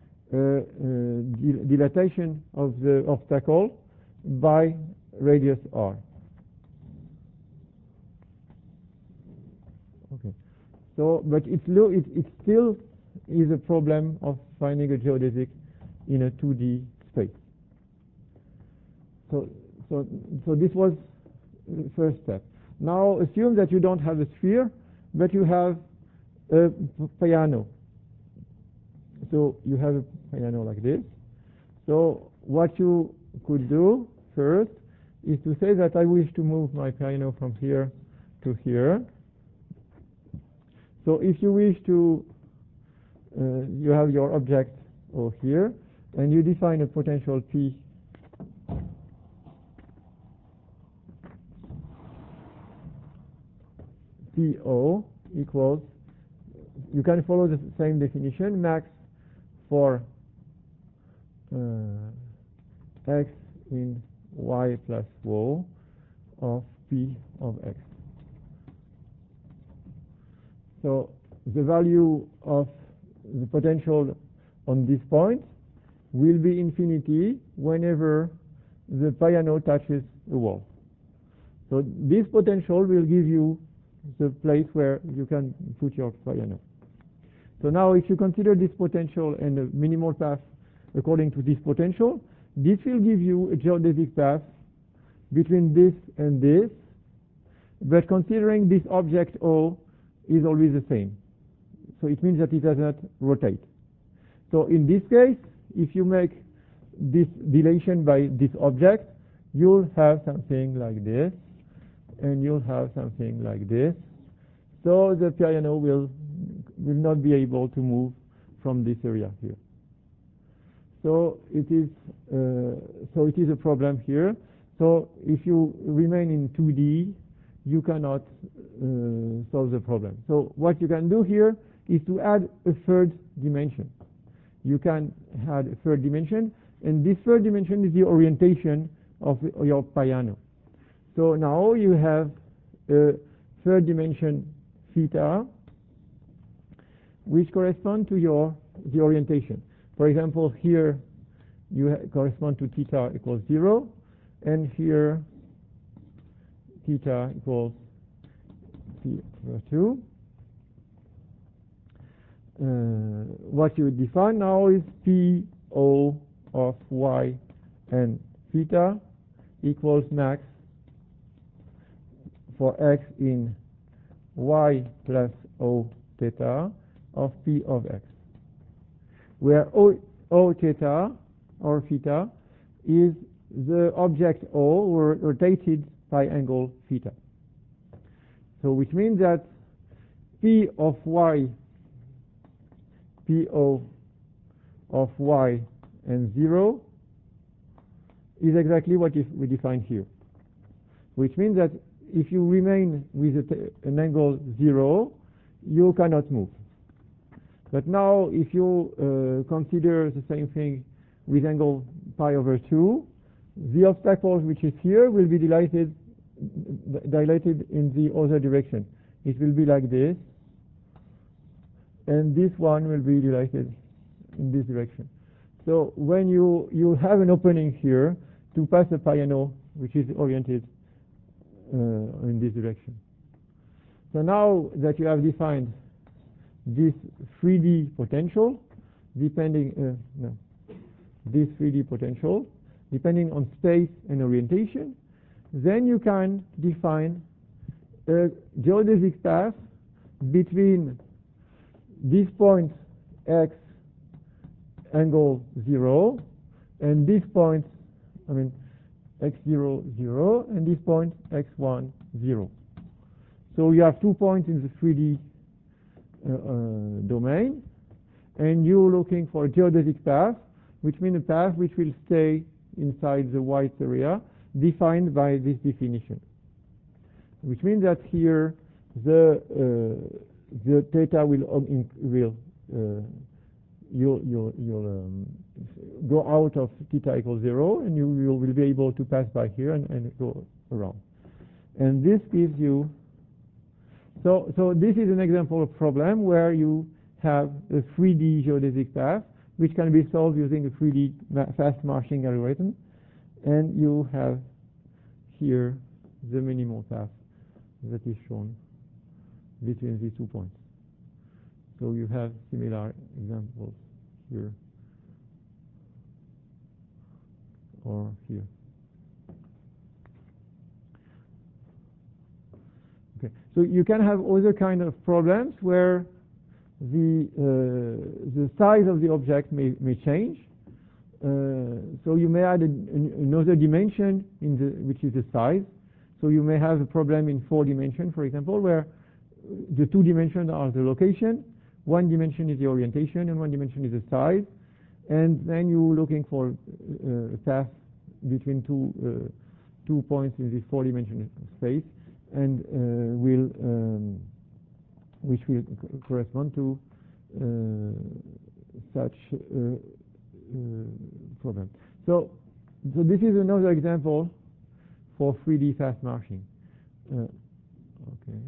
dilatation of the obstacle by radius r. Okay. So, but it still is a problem of finding a geodesic in a 2D space. So this was the first step. Now assume that you don't have a sphere, but you have a piano. So you have a piano like this. So what you could do first is to say that I wish to move my piano from here to here. So if you wish to, you have your object over here, and you define a potential P PO equals, you can follow the same definition, max for x in y plus rho of P of x. So the value of the potential on this point will be infinity whenever the piano touches the wall. So this potential will give you the place where you can put your piano. So now if you consider this potential and the minimal path according to this potential, this will give you a geodesic path between this and this, but considering this object O is always the same. So it means that it does not rotate. So in this case, if you make this dilation by this object, you'll have something like this, and you'll have something like this. So the piano will not be able to move from this area here. So it is a problem here. So if you remain in 2D, you cannot solve the problem. So what you can do here is to add a third dimension. You can add a third dimension, and this third dimension is the orientation of your piano. So now you have a third dimension theta, which correspond to the orientation. For example, here you correspond to theta equals 0, and here theta equals P over 2. What you define now is PO of y and theta equals max for x in y plus O theta of P of x, where O theta or theta is the object O rotated by angle theta. So which means that P of y, PO of y and 0 is exactly what we defined here, which means that if you remain with an angle 0, you cannot move. But now if you consider the same thing with angle pi over 2, the obstacle which is here will be dilated in the other direction. It will be like this, and this one will be dilated in this direction. So when you have an opening here to pass a piano which is oriented in this direction. So now that you have defined this 3D potential, this 3D potential, depending on space and orientation, then you can define a geodesic path between this point x angle 0 and this point, x0, 0, and this point x1, 0. So you have 2 points in the 3D domain, and you're looking for a geodesic path, which means a path which will stay inside the white area defined by this definition. Which means that here the theta will you'll go out of theta equals 0, and you will be able to pass by here and go around. And this gives you, so this is an example of problem where you have a 3D geodesic path which can be solved using a 3D fast marching algorithm, and you have here the minimal path that is shown between these 2 points. So you have similar examples here or here. Okay, so you can have other kind of problems where the size of the object may change. So you may add another dimension which is the size. So you may have a problem in 4 dimensions, for example, where the 2 dimensions are the location, 1 dimension is the orientation, and 1 dimension is the size. And then you're looking for a path between two points in this 4-dimensional space, and which will correspond to such problem. So this is another example for 3D fast marching. Okay.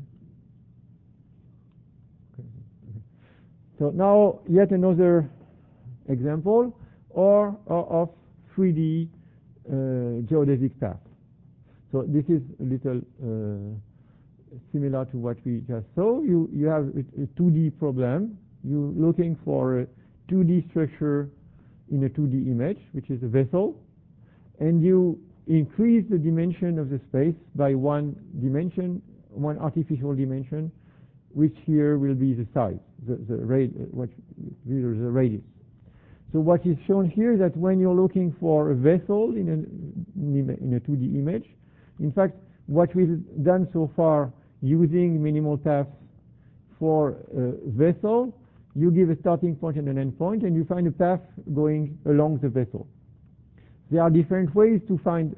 So now yet another example of 3D geodesic path. So this is a little similar to what we just saw. You have a 2D problem. You're looking for a 2D structure in a 2D image, which is a vessel, and you increase the dimension of the space by 1 dimension, 1 artificial dimension, which here will be the size, the radius. So what is shown here is that when you're looking for a vessel in a 2D image, in fact, what we've done so far using minimal paths for a vessel, you give a starting point and an end point, and you find a path going along the vessel. There are different ways to find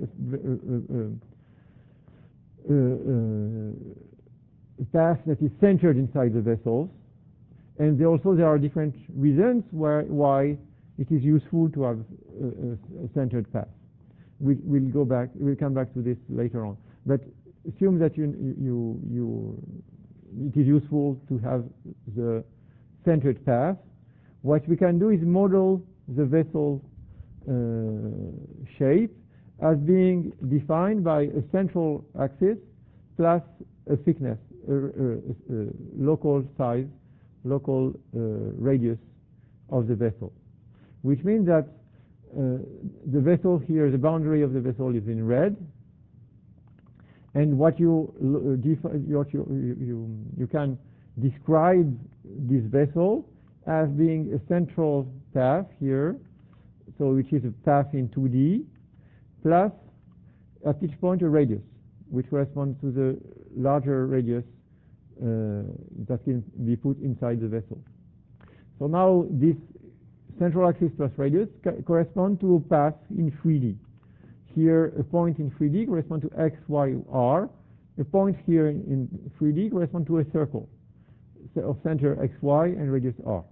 a path that is centered inside the vessels, and there are different reasons why it is useful to have a centered path. We'll come back to this later on. But assume that it is useful to have the centered path. What we can do is model the vessel shape as being defined by a central axis plus a thickness, local size, local radius of the vessel, which means that the vessel here, the boundary of the vessel is in red, and what you can describe this vessel as being a central path here, so which is a path in 2D, plus at each point a radius, which corresponds to the larger radius that can be put inside the vessel. So now this central axis plus radius correspond to a path in 3D. Here a point in 3D corresponds to x, y, r. A point here in 3D corresponds to a circle of center x, y, and radius r.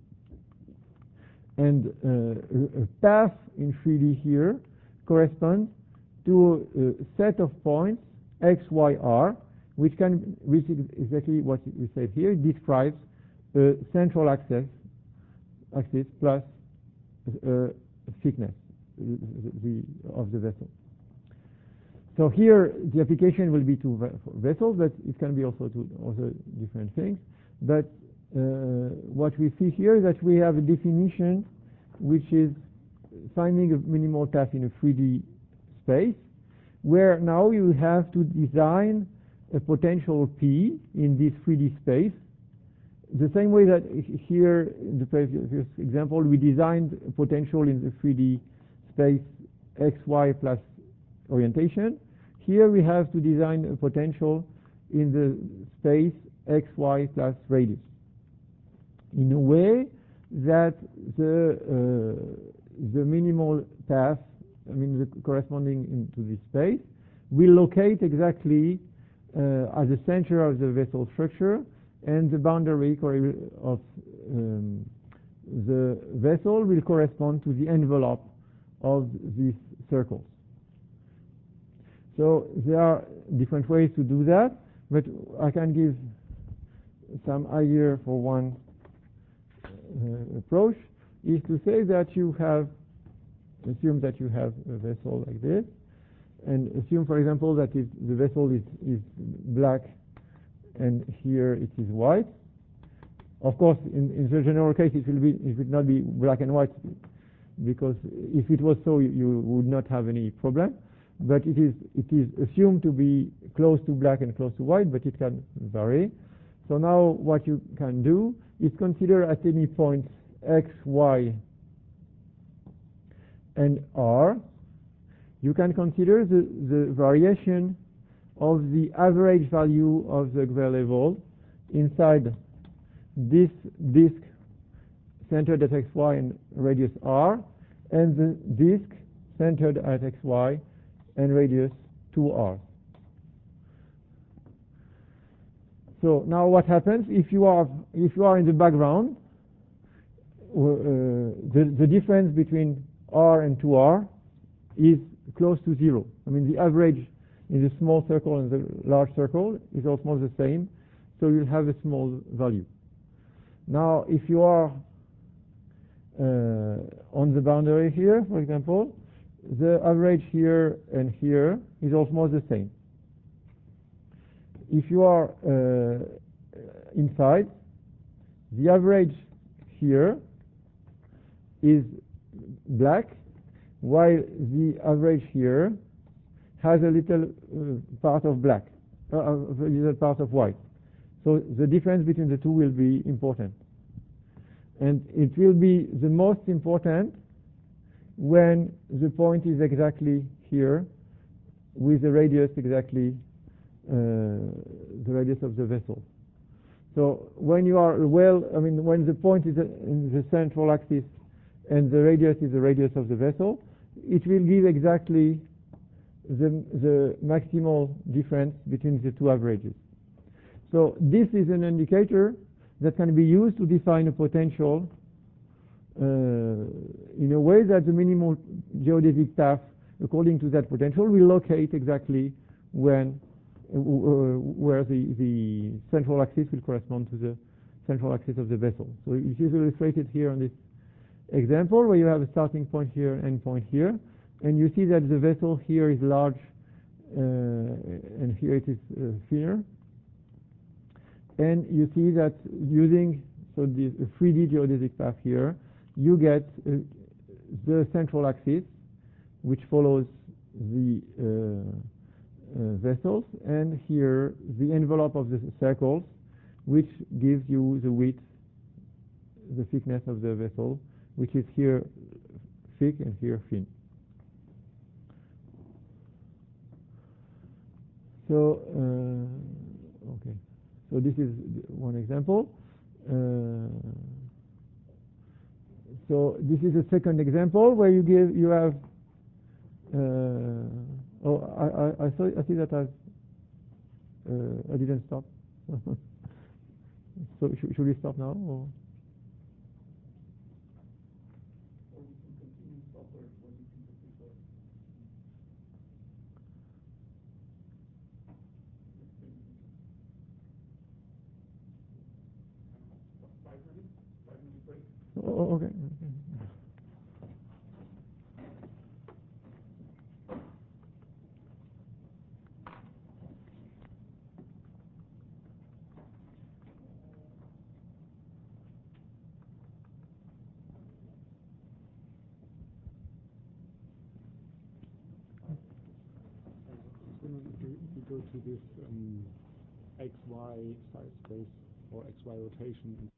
And a path in 3D here corresponds to a set of points x, y, r, which is exactly what we said here. It describes a central axis plus thickness of the vessel. So here the application will be to vessels, but it can be also to other different things. But what we see here is that we have a definition which is finding a minimal path in a 3D space, where now you have to design a potential P in this 3D space, the same way that here in the previous example we designed a potential in the 3D space x, y plus orientation. Here we have to design a potential in the space x, y plus radius, in a way that the minimal path, the corresponding into this space, will locate exactly at the center of the vessel structure, and the boundary of the vessel will correspond to the envelope of these circles. So there are different ways to do that, but I can give some idea for one approach is to say that assume that you have a vessel like this, and assume, for example, that the vessel is black and here it is white. Of course, in the general case, it will not be black and white, because if it was so, you would not have any problem. But it is assumed to be close to black and close to white, but it can vary. So now what you can do is consider at any point x, y, and r, you can consider the variation of the average value of the Gray level inside this disk centered at xy and radius r, and the disk centered at xy and radius 2r. So now what happens if you are in the background? The difference between r and 2r is close to 0. I mean, the average in the small circle and the large circle is almost the same, so you'll have a small value. Now, if you are on the boundary here, for example, the average here and here is almost the same. If you are inside, the average here is black, while the average here has a little part of black, a little part of white. So the difference between the two will be important. And it will be the most important when the point is exactly here, with the radius exactly the radius of the vessel. So when you are when the point is in the central axis and the radius is the radius of the vessel, it will give exactly the maximal difference between the two averages. So this is an indicator that can be used to define a potential in a way that the minimal geodesic path according to that potential will locate exactly where the central axis will correspond to the central axis of the vessel. So it is illustrated here on this example, where you have a starting point here and end point here, and you see that the vessel here is large and here it is thinner. And you see that using the 3D geodesic path here, you get the central axis, which follows the vessels, and here the envelope of the circles, which gives you the width, the thickness of the vessel, which is here thick and here thin. So, okay. So this is one example. So this is a second example where you have. I see that I didn't stop. So should we stop now? Or? Oh, okay. We go to this XY size space or XY rotation.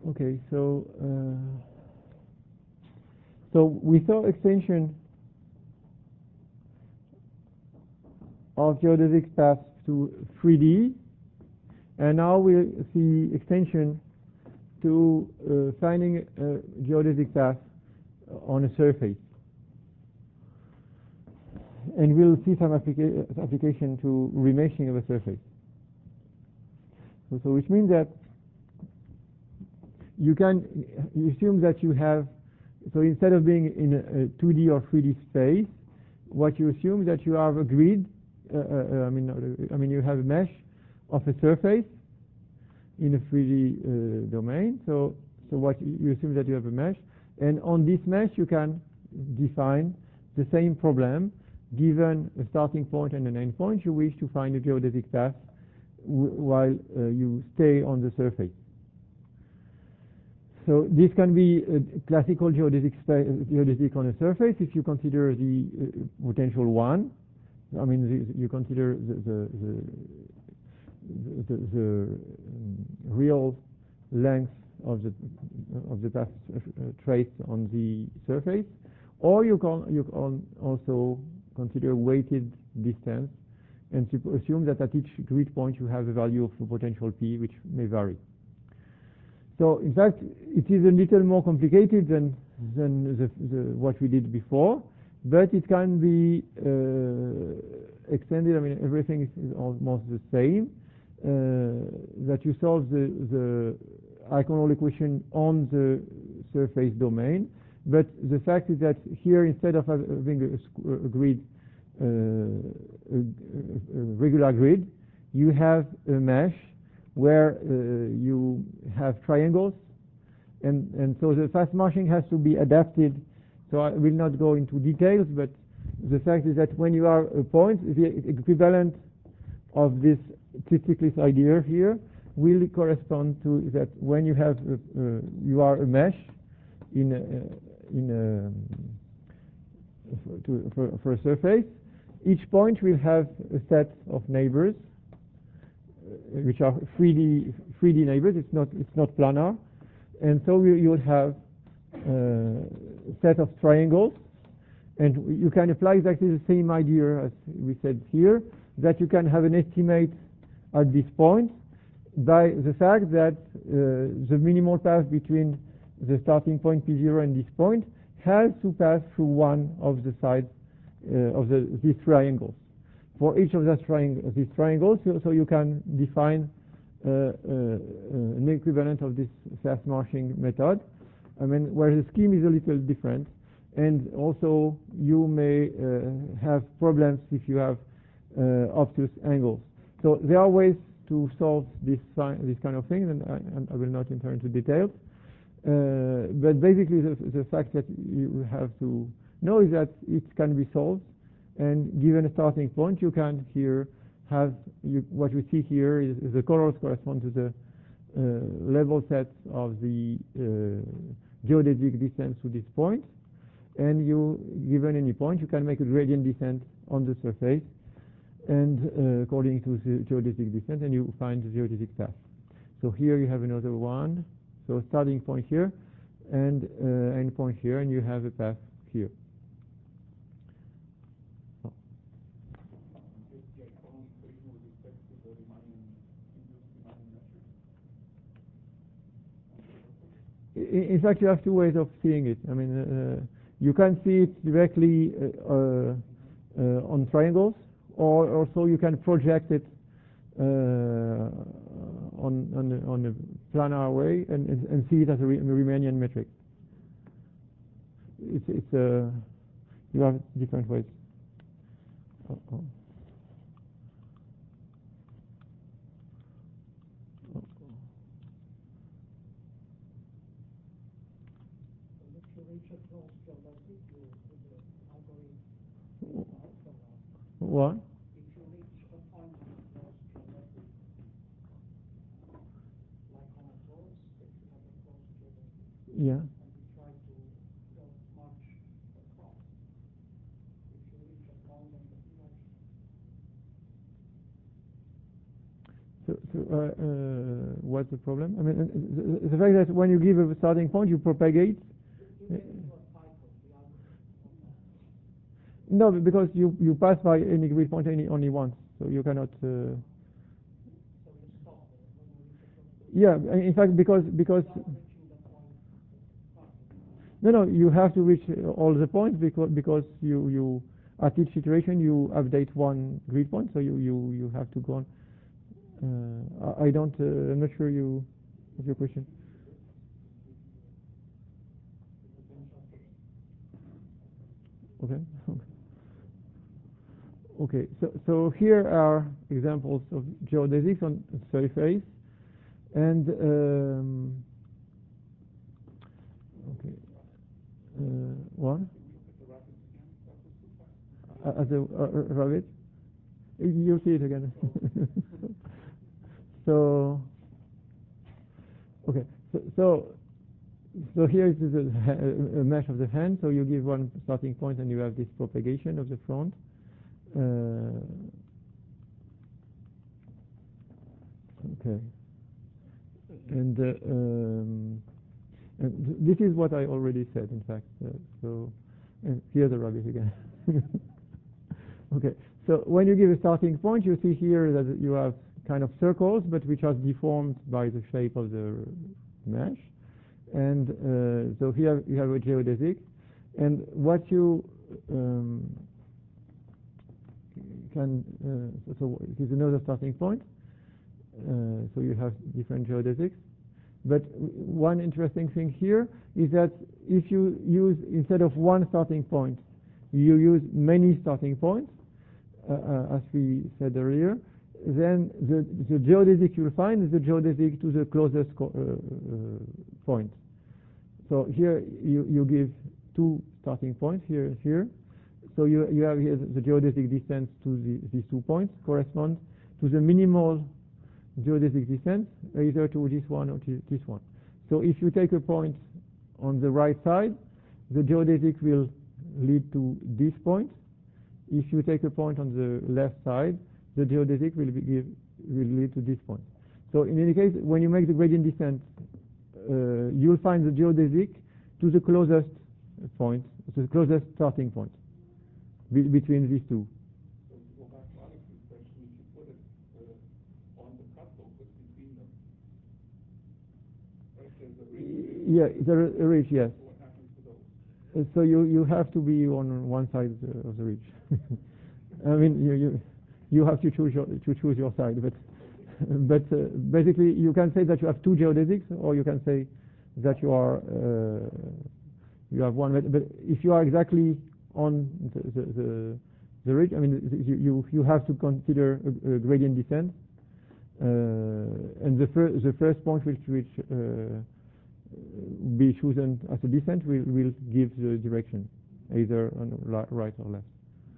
Okay, so we saw extension of geodesic paths to 3D, and now we see extension to finding a geodesic path on a surface. And we'll see some application to remeshing of a surface. So which means that you assume that you have, so instead of being in a 2D or 3D space, what you assume is that you have a grid, I mean you have a mesh of a surface in a 3D domain. So what you assume that you have a mesh, and on this mesh you can define the same problem. Given a starting point and an end point, you wish to find a geodesic path while you stay on the surface. So this can be a classical geodesic on a surface if you consider the potential one. I mean, you consider the real length of the path traced on the surface, or you can also consider weighted distance and assume that at each grid point you have a value of potential P, which may vary. So in fact, it is a little more complicated than what we did before, but it can be extended. I mean, everything is almost the same. That you solve the Eikenhall equation on the surface domain, but the fact is that here, instead of having a grid, a regular grid, you have a mesh where you have triangles, and so the fast marshing has to be adapted. So I will not go into details, but the fact is that when you are a point, the equivalent of this cyclic idea here will correspond to that when you have you are a mesh for a surface. Each point will have a set of neighbors, which are 3D neighbors. It's not planar, and so you will have a set of triangles, and you can apply exactly the same idea as we said here, that you can have an estimate at this point by the fact that the minimal path between the starting point P0 and this point has to pass through one of the sides of these triangles. For each of these triangles, so you can define an equivalent of this fast marshing method. I mean, where the scheme is a little different, and also you may have problems if you have obtuse angles. So there are ways to solve this kind of thing, and I will not enter into details. But basically, the fact that you have to know is that it can be solved, and given a starting point, you can here have what we see here is the colors correspond to the level sets of the geodesic distance to this point, and given any point, you can make a gradient descent on the surface, and according to the geodesic descent, and you find the geodesic path. So here you have another one. So starting point here, and end point here, and you have a path here. In fact, you have two ways of seeing it. I mean, you can see it directly on triangles, or also you can project it on a planar way and see it as a Riemannian metric. You have different ways. What? Yeah. So what's the problem? I mean, the fact that when you give a starting point, you propagate. No, because you pass by any grid point only once, so you cannot. Yeah, in fact, because no, you have to reach all the points because you at each iteration you update one grid point, so you have to go on. I don't. I'm not sure of your question. Okay. Okay. So here are examples of geodesics on surface, and okay. One. As a rabbit. You see it again. So okay. So here is a mesh of the hand. So you give one starting point, and you have this propagation of the front. Okay. And this is what I already said, in fact. And here's the rabbit again. Okay. So when you give a starting point, you see here that you have kind of circles, but which are deformed by the shape of the mesh. And so here you have a geodesic. And what you so it is another starting point. So you have different geodesics. But one interesting thing here is that if you use, instead of one starting point, you use many starting points, as we said earlier, then the geodesic you'll find is the geodesic to the closest point. So here you give two starting points, here and here. So you have here the geodesic distance to these 2 points correspond to the minimal geodesic distance, either to this one or to this one. So if you take a point on the right side, the geodesic will lead to this point. If you take a point on the left side, the geodesic will lead to this point. So in any case, when you make the gradient descent, you'll find the geodesic to the closest point, the closest starting point between these two. So to go back to Alex's question, if you put it on the cut focus between them, right? There's a ridge. Yeah, there's a ridge, yes. So what happens to those? So you have to be on one side of the ridge. I mean, you have to choose your side, but basically you can say that you have two geodesics, or you can say that you have one. But if you are exactly on the ridge, I mean, you have to consider a gradient descent, and the first point which be chosen as a descent will give the direction, either on right or left.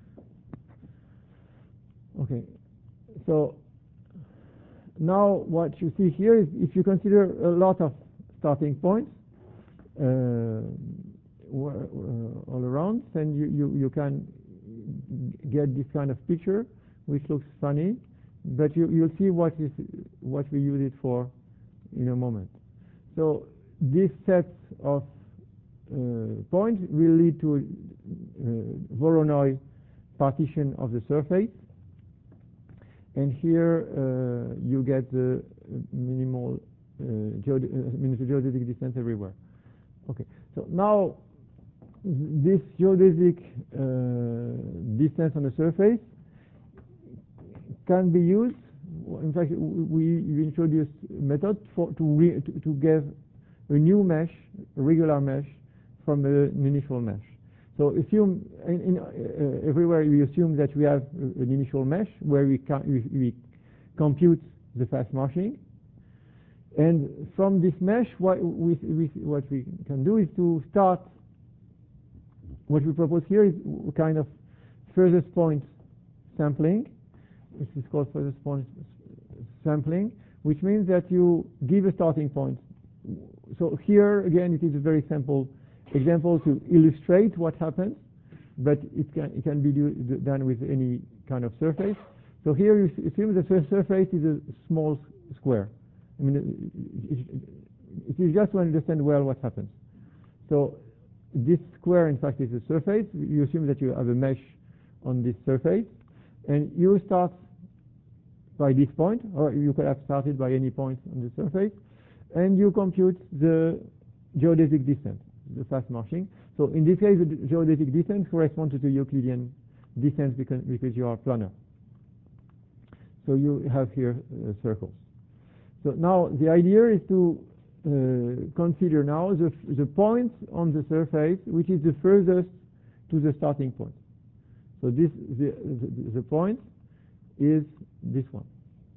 Okay, so now what you see here is, if you consider a lot of starting points all around, then you can get this kind of picture, which looks funny, but you'll see what we use it for in a moment. So this set of points will lead to a Voronoi partition of the surface, and here you get the minimal geodesic distance everywhere. Okay, so now this geodesic distance on the surface can be used. In fact, we introduced a method to give a new mesh, a regular mesh, from an initial mesh. So assume everywhere we assume that we have an initial mesh where we compute the fast marching, and from this mesh what we can do is to start. What we propose here is kind of furthest point sampling, which is called furthest point sampling, which means that you give a starting point. So here again it is a very simple example to illustrate what happens, but it can be done with any kind of surface. So here you assume the surface is a small square. I mean, it is just to understand well what happens. So this square, in fact, is a surface. You assume that you have a mesh on this surface, and you start by this point, or you could have started by any point on the surface, and you compute the geodesic distance, the fast marching. So in this case, the geodesic distance corresponds to the Euclidean distance because you are planar. So you have here circles. So now the idea is to consider now the point on the surface which is the furthest to the starting point. So this the point is this one.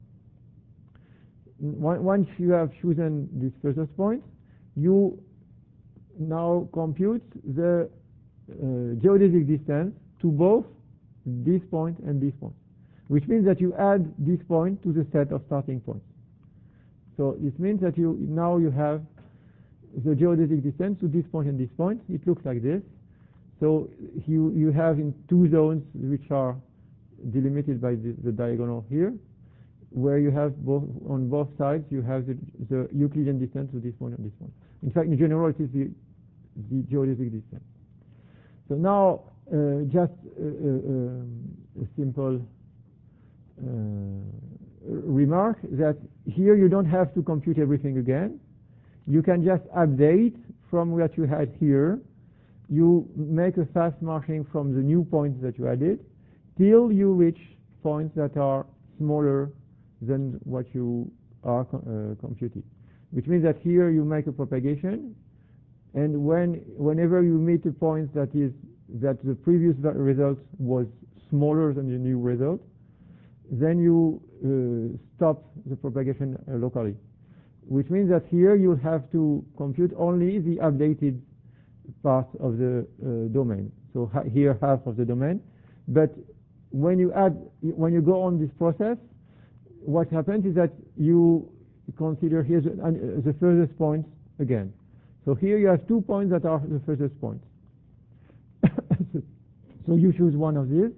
Once you have chosen this furthest point, you now compute the geodesic distance to both this point and this point, which means that you add this point to the set of starting points. So this means that you have the geodesic distance to this point and this point. It looks like this. So you have in two zones which are delimited by the diagonal here, where you have on both sides you have the Euclidean distance to this point and this point. In fact, in general, it is the geodesic distance. So now just a simple remark that here you don't have to compute everything again. You can just update from what you had here. You make a fast marching from the new points that you added till you reach points that are smaller than what you are computing, which means that here you make a propagation, and whenever you meet a point that the previous result was smaller than the new result, then you stop the propagation locally, which means that here you have to compute only the updated part of the domain. So here half of the domain, but when you go on this process, what happens is that you consider here the furthest point again. So here you have 2 points that are the furthest points. So you choose one of these,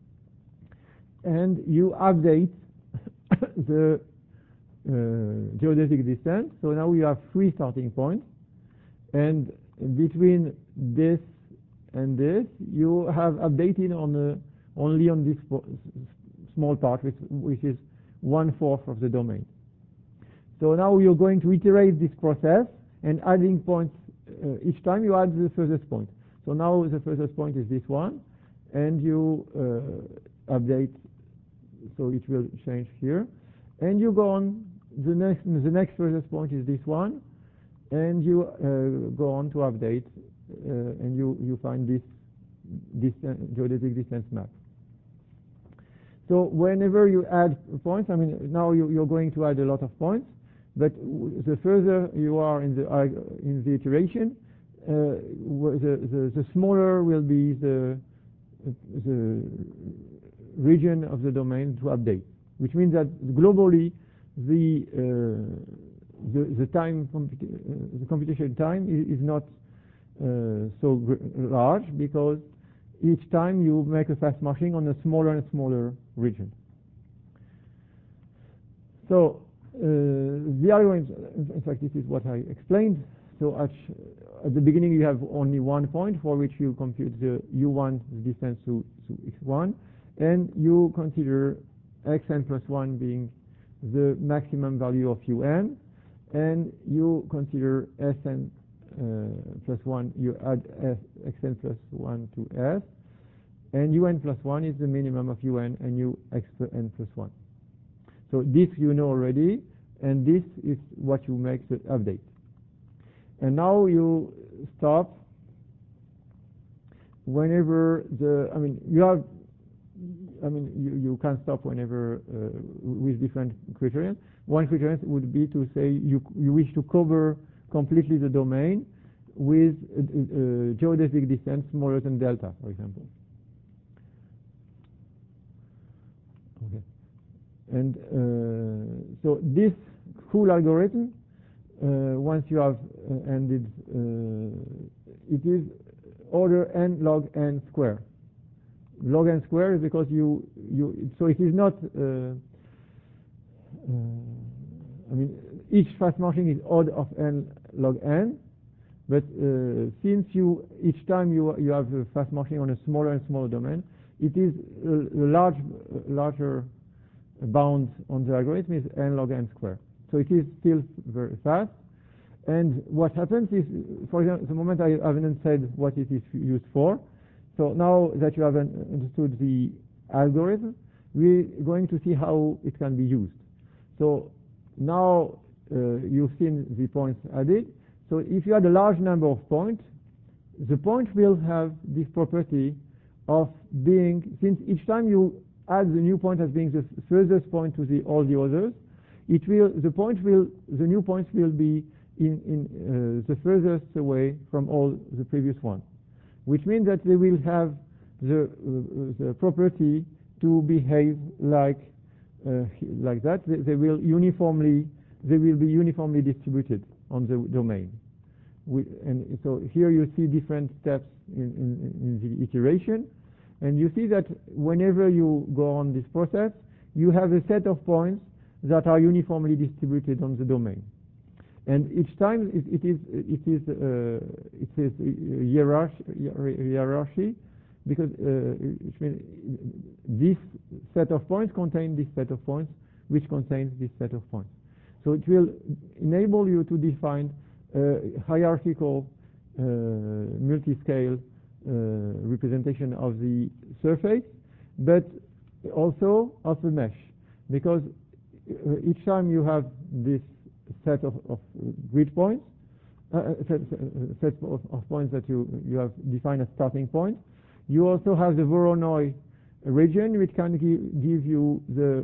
and you update the geodesic distance. So now we have 3 starting points, and between this and this, you have updated only on this small part, which is 1/4 of the domain. So now you're going to iterate this process and adding points each time you add the furthest point. So now the furthest point is this one, and you update, so it will change here, and you go on. The next furthest point is this one, and you go on to update, and you find this geodesic distance map. So whenever you add points, I mean, now you're going to add a lot of points, but the further you are in the iteration, the smaller will be the region of the domain to update, which means that globally the computation time is not so large, because each time you make a fast marching on a smaller and smaller region. So the argument, in fact, this is what I explained. So at the beginning you have only 1 point for which you compute the u1 distance to x1, and you consider xn plus 1 being the maximum value of un, and you consider Sn plus 1, you add xn plus 1 to S, and un plus 1 is the minimum of un, and u xn plus 1. So this you know already, and this is what you make the update. And now you stop whenever you can stop whenever with different criterion. One criterion would be to say you wish to cover completely the domain with geodesic distance smaller than delta, for example. Okay. And so this full algorithm, once you have ended, it is order n log n square. log n square is because so it is not, I mean, each fast marching is odd of n log n, but since each time you have a fast marching on a smaller and smaller domain, it is a larger bound on the algorithm is n log n square. So it is still very fast. And what happens is, for example, the moment I haven't said what it is used for. So now that you have understood the algorithm, we're going to see how it can be used. So now you've seen the points added. So if you add a large number of points, the point will have this property of being, since each time you add the new point as being the furthest point to all the others, the new points will be in the furthest away from all the previous ones, which means that they will have the property to behave like that. They will be uniformly distributed on the domain. And so here you see different steps in the iteration, and you see that whenever you go on this process, you have a set of points that are uniformly distributed on the domain. And each time it is hierarchy, because which means this set of points contains this set of points, which contains this set of points. So it will enable you to define hierarchical multi-scale representation of the surface, but also of the mesh, because each time you have this set of grid points, set of points that you have defined as starting point, you also have the Voronoi region, which can give you the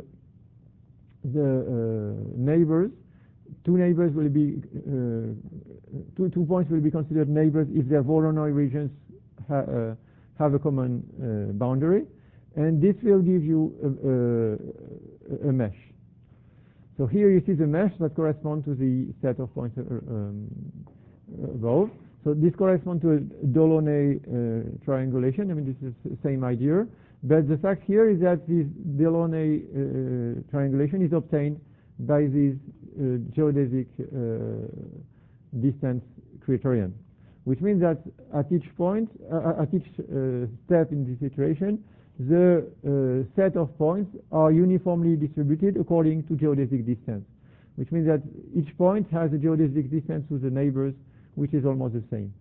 neighbors. Two neighbors will be two points will be considered neighbors if their Voronoi regions have a common boundary, and this will give you a mesh. So here you see the mesh that corresponds to the set of points above. So this corresponds to a Delaunay triangulation. I mean, this is the same idea, but the fact here is that this Delaunay triangulation is obtained by this geodesic distance criterion, which means that at each point, at each step in this iteration, the set of points are uniformly distributed according to geodesic distance, which means that each point has a geodesic distance to the neighbors, which is almost the same.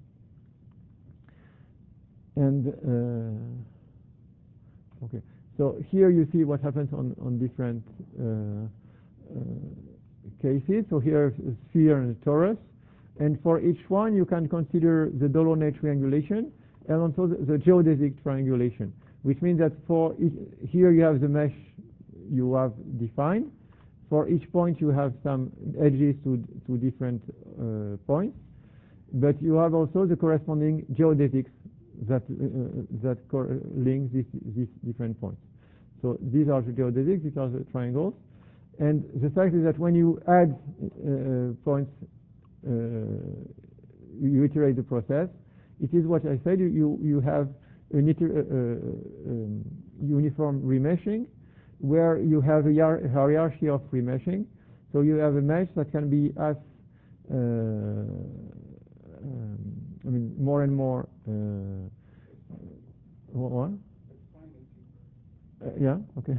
And okay, so here you see what happens on different cases. So here a sphere and a torus, and for each one you can consider the Delaunay triangulation and also the geodesic triangulation, which means that for each, here you have the mesh you have defined. For each point you have some edges to different points, but you have also the corresponding geodesics that link these different points. So these are the geodesics, these are the triangles, and the fact is that when you add points, you iterate the process. It is what I said. You have an uniform remeshing, where you have a hierarchy of remeshing. So you have a mesh that can be as I mean, more and more. What? Yeah. Okay.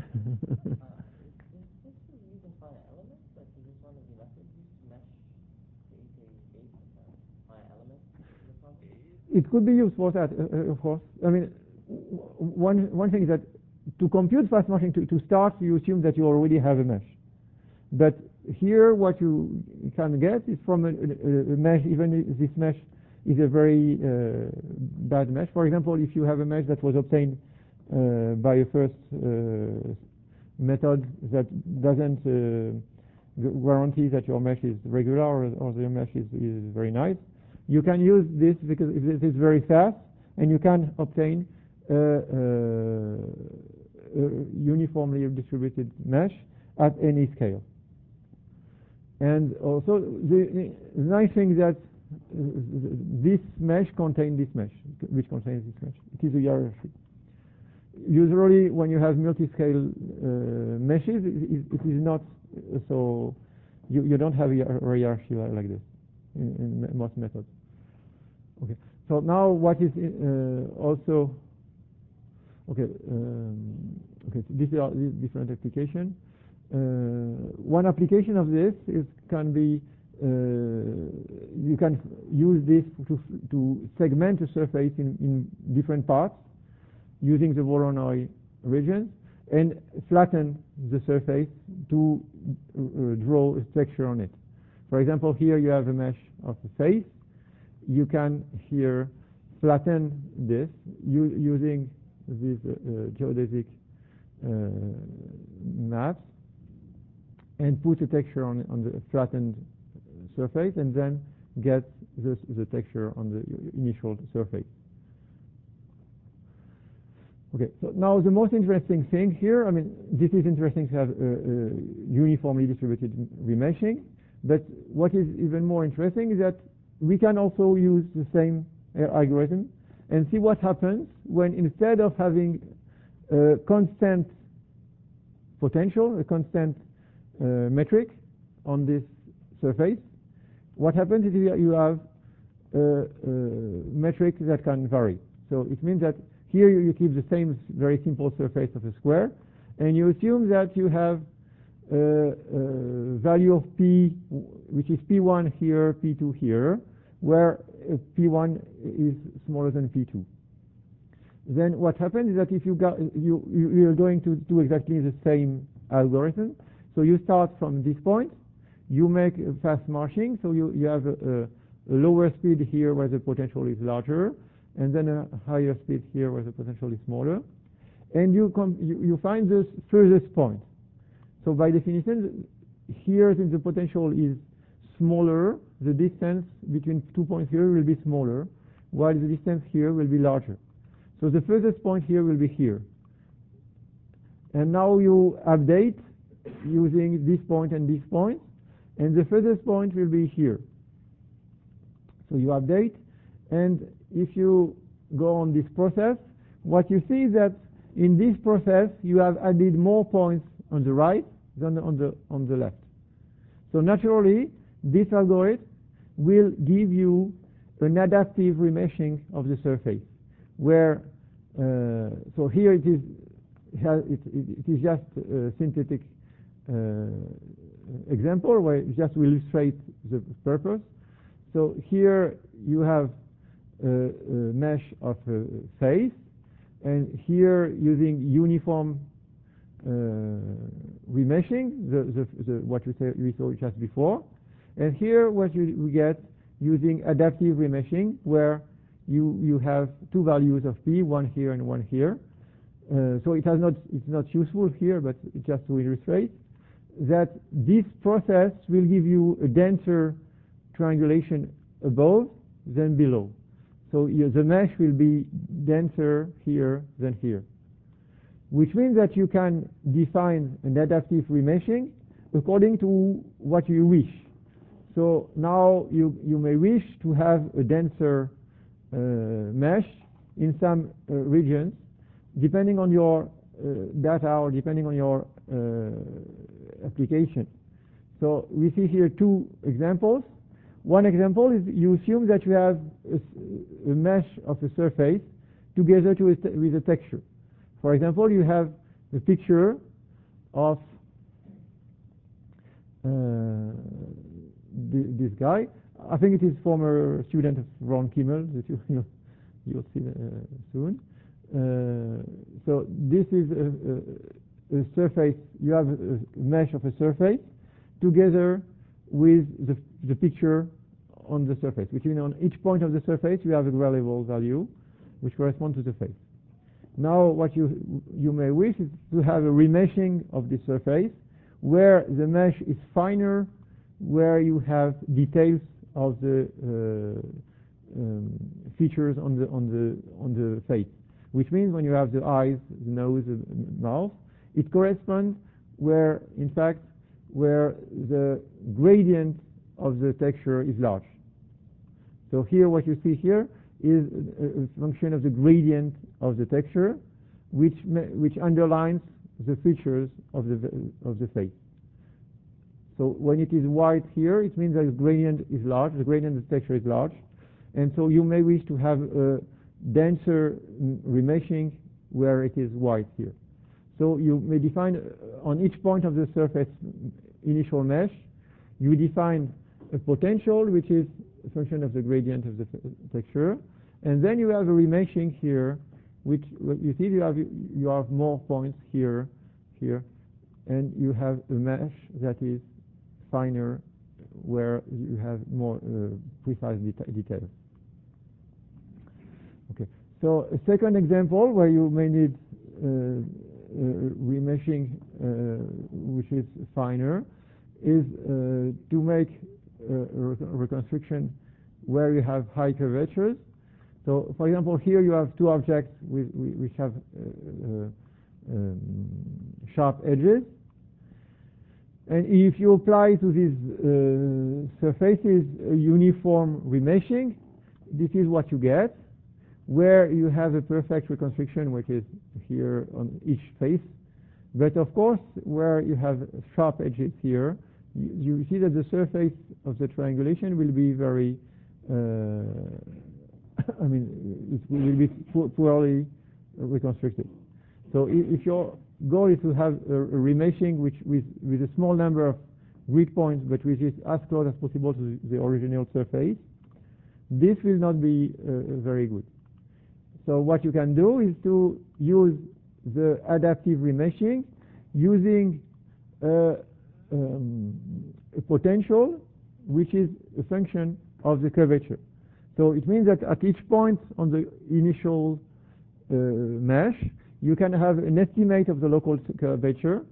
It could be used for that, of course. I mean, one thing is that to compute fast marching, to start, you assume that you already have a mesh. But here, what you can get is from a mesh, even if this mesh is a very bad mesh. For example, if you have a mesh that was obtained by a first method that doesn't guarantee that your mesh is regular or your mesh is very nice, you can use this because it is very fast, and you can obtain a uniformly distributed mesh at any scale. And also the nice thing is that this mesh contains this mesh, which contains this mesh. It is a hierarchy. usually when you have multi-scale meshes, it is not so, you don't have a hierarchy like this in most methods. Okay, so now what is also, okay, these are different applications. One application of this can be, you can use this to segment a surface in different parts using the Voronoi regions and flatten the surface to draw a texture on it. For example, here you have a mesh of a face. You can here flatten this using these geodesic maps and put a texture on the flattened surface and then get the texture on the initial surface. Okay, so now the most interesting thing here, I mean, this is interesting to have uniformly distributed remeshing, but what is even more interesting is that we can also use the same algorithm and see what happens when instead of having a constant potential, a constant metric on this surface, what happens is you have a metric that can vary. So it means that here you keep the same very simple surface of a square, and you assume that you have a value of P, which is P1 here, P2 here, where P1 is smaller than P2. Then what happens is that if you are going to do exactly the same algorithm, so you start from this point, you make a fast marching, so you have a lower speed here where the potential is larger, and then a higher speed here where the potential is smaller, and you find this furthest point. So by definition, here since the potential is smaller, the distance between 2 points here will be smaller, while the distance here will be larger. So the furthest point here will be here. And now you update using this point and this point, and the furthest point will be here. So you update, and if you go on this process, what you see is that in this process you have added more points on the right than on the left. So naturally, this algorithm will give you an adaptive remeshing of the surface, where so here it is just a synthetic example where it just will illustrate the purpose. So here you have a mesh of a face, and here using uniform remeshing, what we saw just before, and here what we get using adaptive remeshing, where you have two values of P, one here and one here. So it's not useful here, but just to illustrate that this process will give you a denser triangulation above than below. So the mesh will be denser here than here, which means that you can define an adaptive remeshing according to what you wish. So now you may wish to have a denser mesh in some regions, depending on your data or depending on your application. So we see here two examples. One example is you assume that you have a mesh of a surface together with a texture. For example, you have the picture of this guy. I think it is former student of Ron Kimmel that you'll see soon. So this is a surface. You have a mesh of a surface together with the picture on the surface, which means on each point of the surface you have a variable value which corresponds to the face. Now what you may wish is to have a remeshing of the surface where the mesh is finer, where you have details of the features on the face, which means when you have the eyes, the nose, the mouth, it corresponds where in fact where the gradient of the texture is large. So here what you see here is a function of the gradient of the texture, which underlines the features of the face. So when it is white here, it means that the gradient is large, the gradient of the texture is large, and so you may wish to have a denser remeshing where it is white here. So you may define on each point of the surface initial mesh, you define a potential which is a function of the gradient of the texture, and then you have a remeshing here, which you see you have more points here, and you have a mesh that is finer where you have more precise details. Okay, so a second example where you may need remeshing which is finer is to make reconstruction where you have high curvatures. So for example, here you have two objects which have sharp edges, and if you apply to these surfaces a uniform remeshing, this is what you get, where you have a perfect reconstruction which is here on each face. But of course, where you have sharp edges here, you see that the surface of the triangulation will be very I mean, it will be poorly reconstructed. So if your goal is to have a remeshing with a small number of grid points, but which is as close as possible to the original surface, this will not be very good. So what you can do is to use the adaptive remeshing using a potential which is a function of the curvature. So it means that at each point on the initial mesh, you can have an estimate of the local curvature,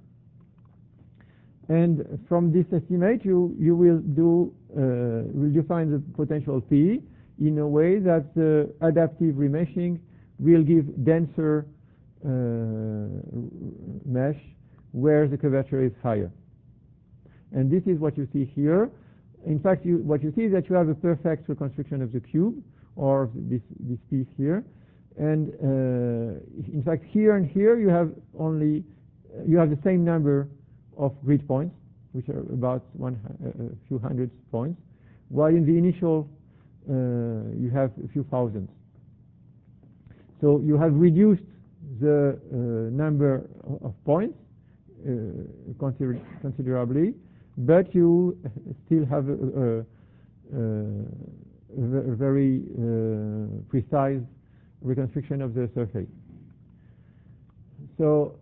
and from this estimate you will define the potential P in a way that the adaptive remeshing will give denser mesh where the curvature is higher. And this is what you see here. In fact, what you see is that you have a perfect reconstruction of the cube, or this piece here. And in fact, here and here you have the same number of grid points, which are about a few hundred points, while in the initial you have a few thousands. So you have reduced the number of points considerably, but you still have a very precise reconstruction of the surface. So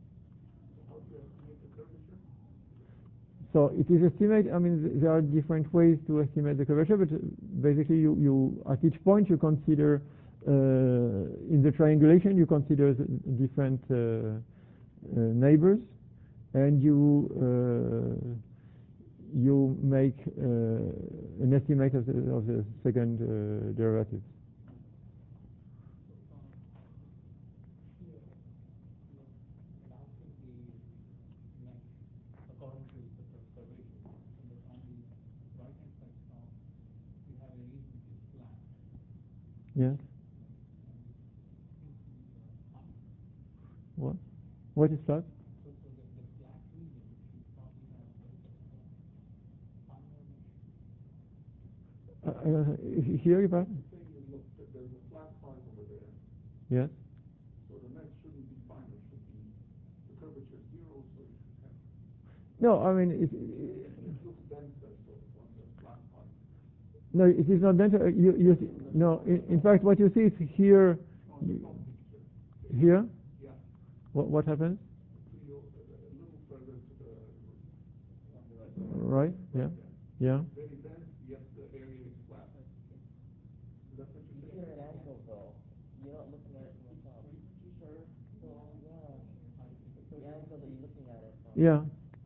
it is estimate. I mean, there are different ways to estimate the curvature, but basically, you at each point you consider in the triangulation you consider the different neighbors, and you make an estimate of the second derivative. Yes. What is flat? Here, Ivan? There's a flat part over there. Yes. So the mesh shouldn't be fine. It should be the curvature 0. So you should have. No, I mean It looks denser, so on the flat part. No, it is not denser. No. In fact, what you see is here. Here. Yeah. What happens? A little further to the Right. Yeah. Yeah. very dense, yet the area is flat. That's what you You're an angle though. You're not looking at it from the top. Sure. So yeah, the angle that you're looking at it from. Yeah.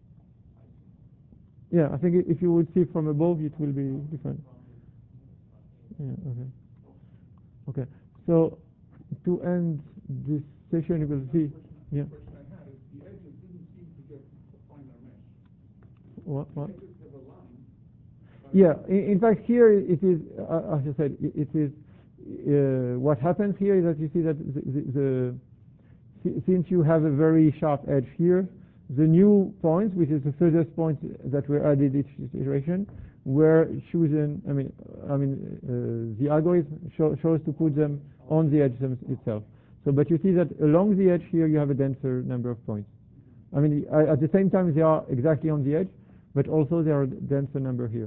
Yeah. I think if you would see from above, it will be different. Yeah. Okay. Okay. So to end this session, you will see. Yeah. The question I had is the edges didn't seem to get a finer mesh. What? The edges have a line. Yeah, in fact, here it is, as I said, it is, what happens here is that you see that the since you have a very sharp edge here, the new points, which is the furthest points that were added each iteration, were chosen. The algorithm shows to put them on the edge itself. So, but you see that along the edge here, you have a denser number of points. At the same time, they are exactly on the edge, but also there are denser number here.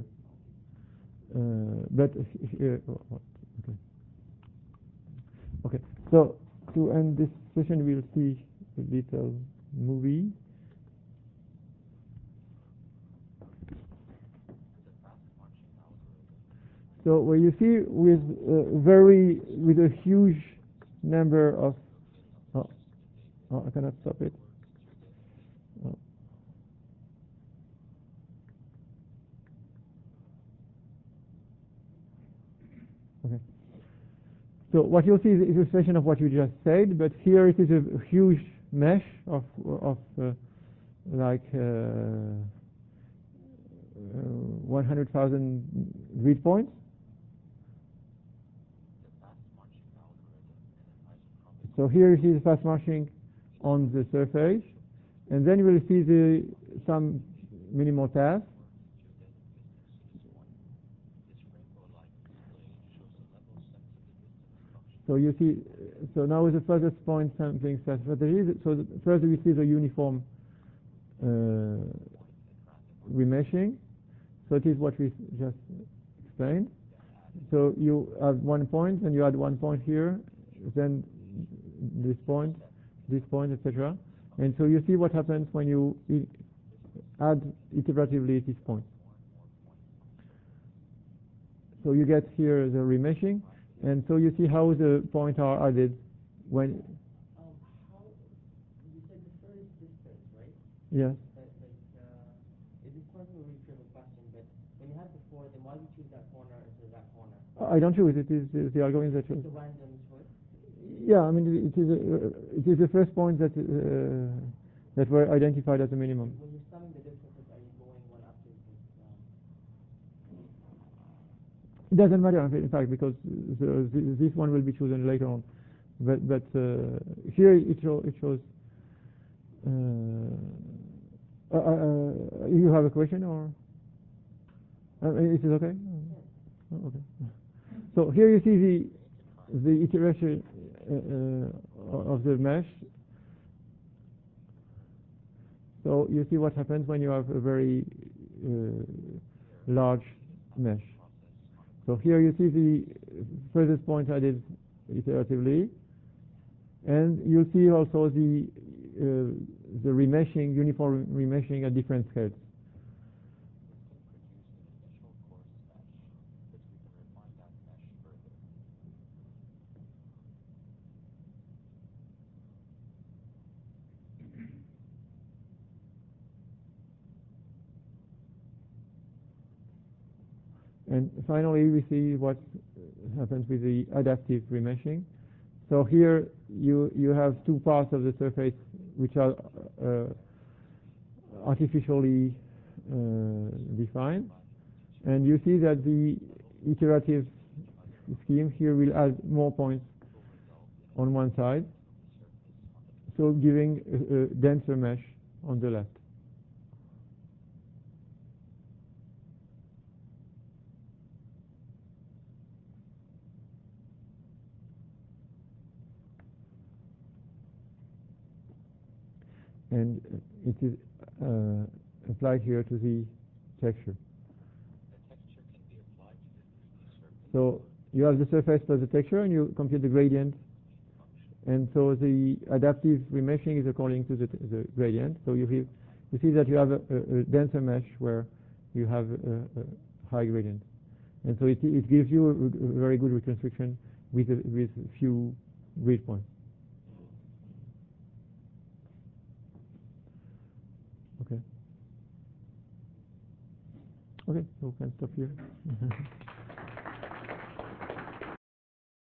Okay. So to end this session, we'll see a little movie. So where you see with a huge number of I cannot stop it. Okay. So what you'll see is an illustration of what you just said, but here it is a huge mesh of 100,000 grid points. So here you see the fast marching on the surface, and then you will see some minimal tasks. So you see, so now with the furthest point sampling strategy, so the further you see the uniform remeshing. So it is what we just explained. So you have 1 point, and you add 1 point here, then this point, etc. And so you see what happens when you add iteratively this point. So you get here the remeshing, and so you see how the points are added when. How you said the first distance, right? Yes. This point will really trivial question, but when you had before, then why do you choose that corner instead of that corner? I don't choose. It is the algorithm that chooses. It's a random choice. Yeah, it is the first point that were identified as a minimum. When you're summing the differences, are you going one after the It doesn't matter, in fact, because this one will be chosen later on. But here it shows. You have a question, or is it okay? Oh, okay. So here you see the iteration of the mesh. So you see what happens when you have a very large mesh. So here you see the furthest point added iteratively, and you'll see also the remeshing, uniform remeshing at different scales. And finally, we see what happens with the adaptive remeshing. So here you have 2 parts of the surface which are artificially defined, and you see that the iterative scheme here will add more points on one side, so giving a denser mesh on the left. And it is applied here to the texture. The texture can be applied to the surface. So you have the surface plus the texture, and you compute the gradient. And so the adaptive remeshing is according to the gradient. So you see that you have a denser mesh where you have a high gradient. And so it gives you a very good reconstruction with few grid points. Okay, so we can stop here.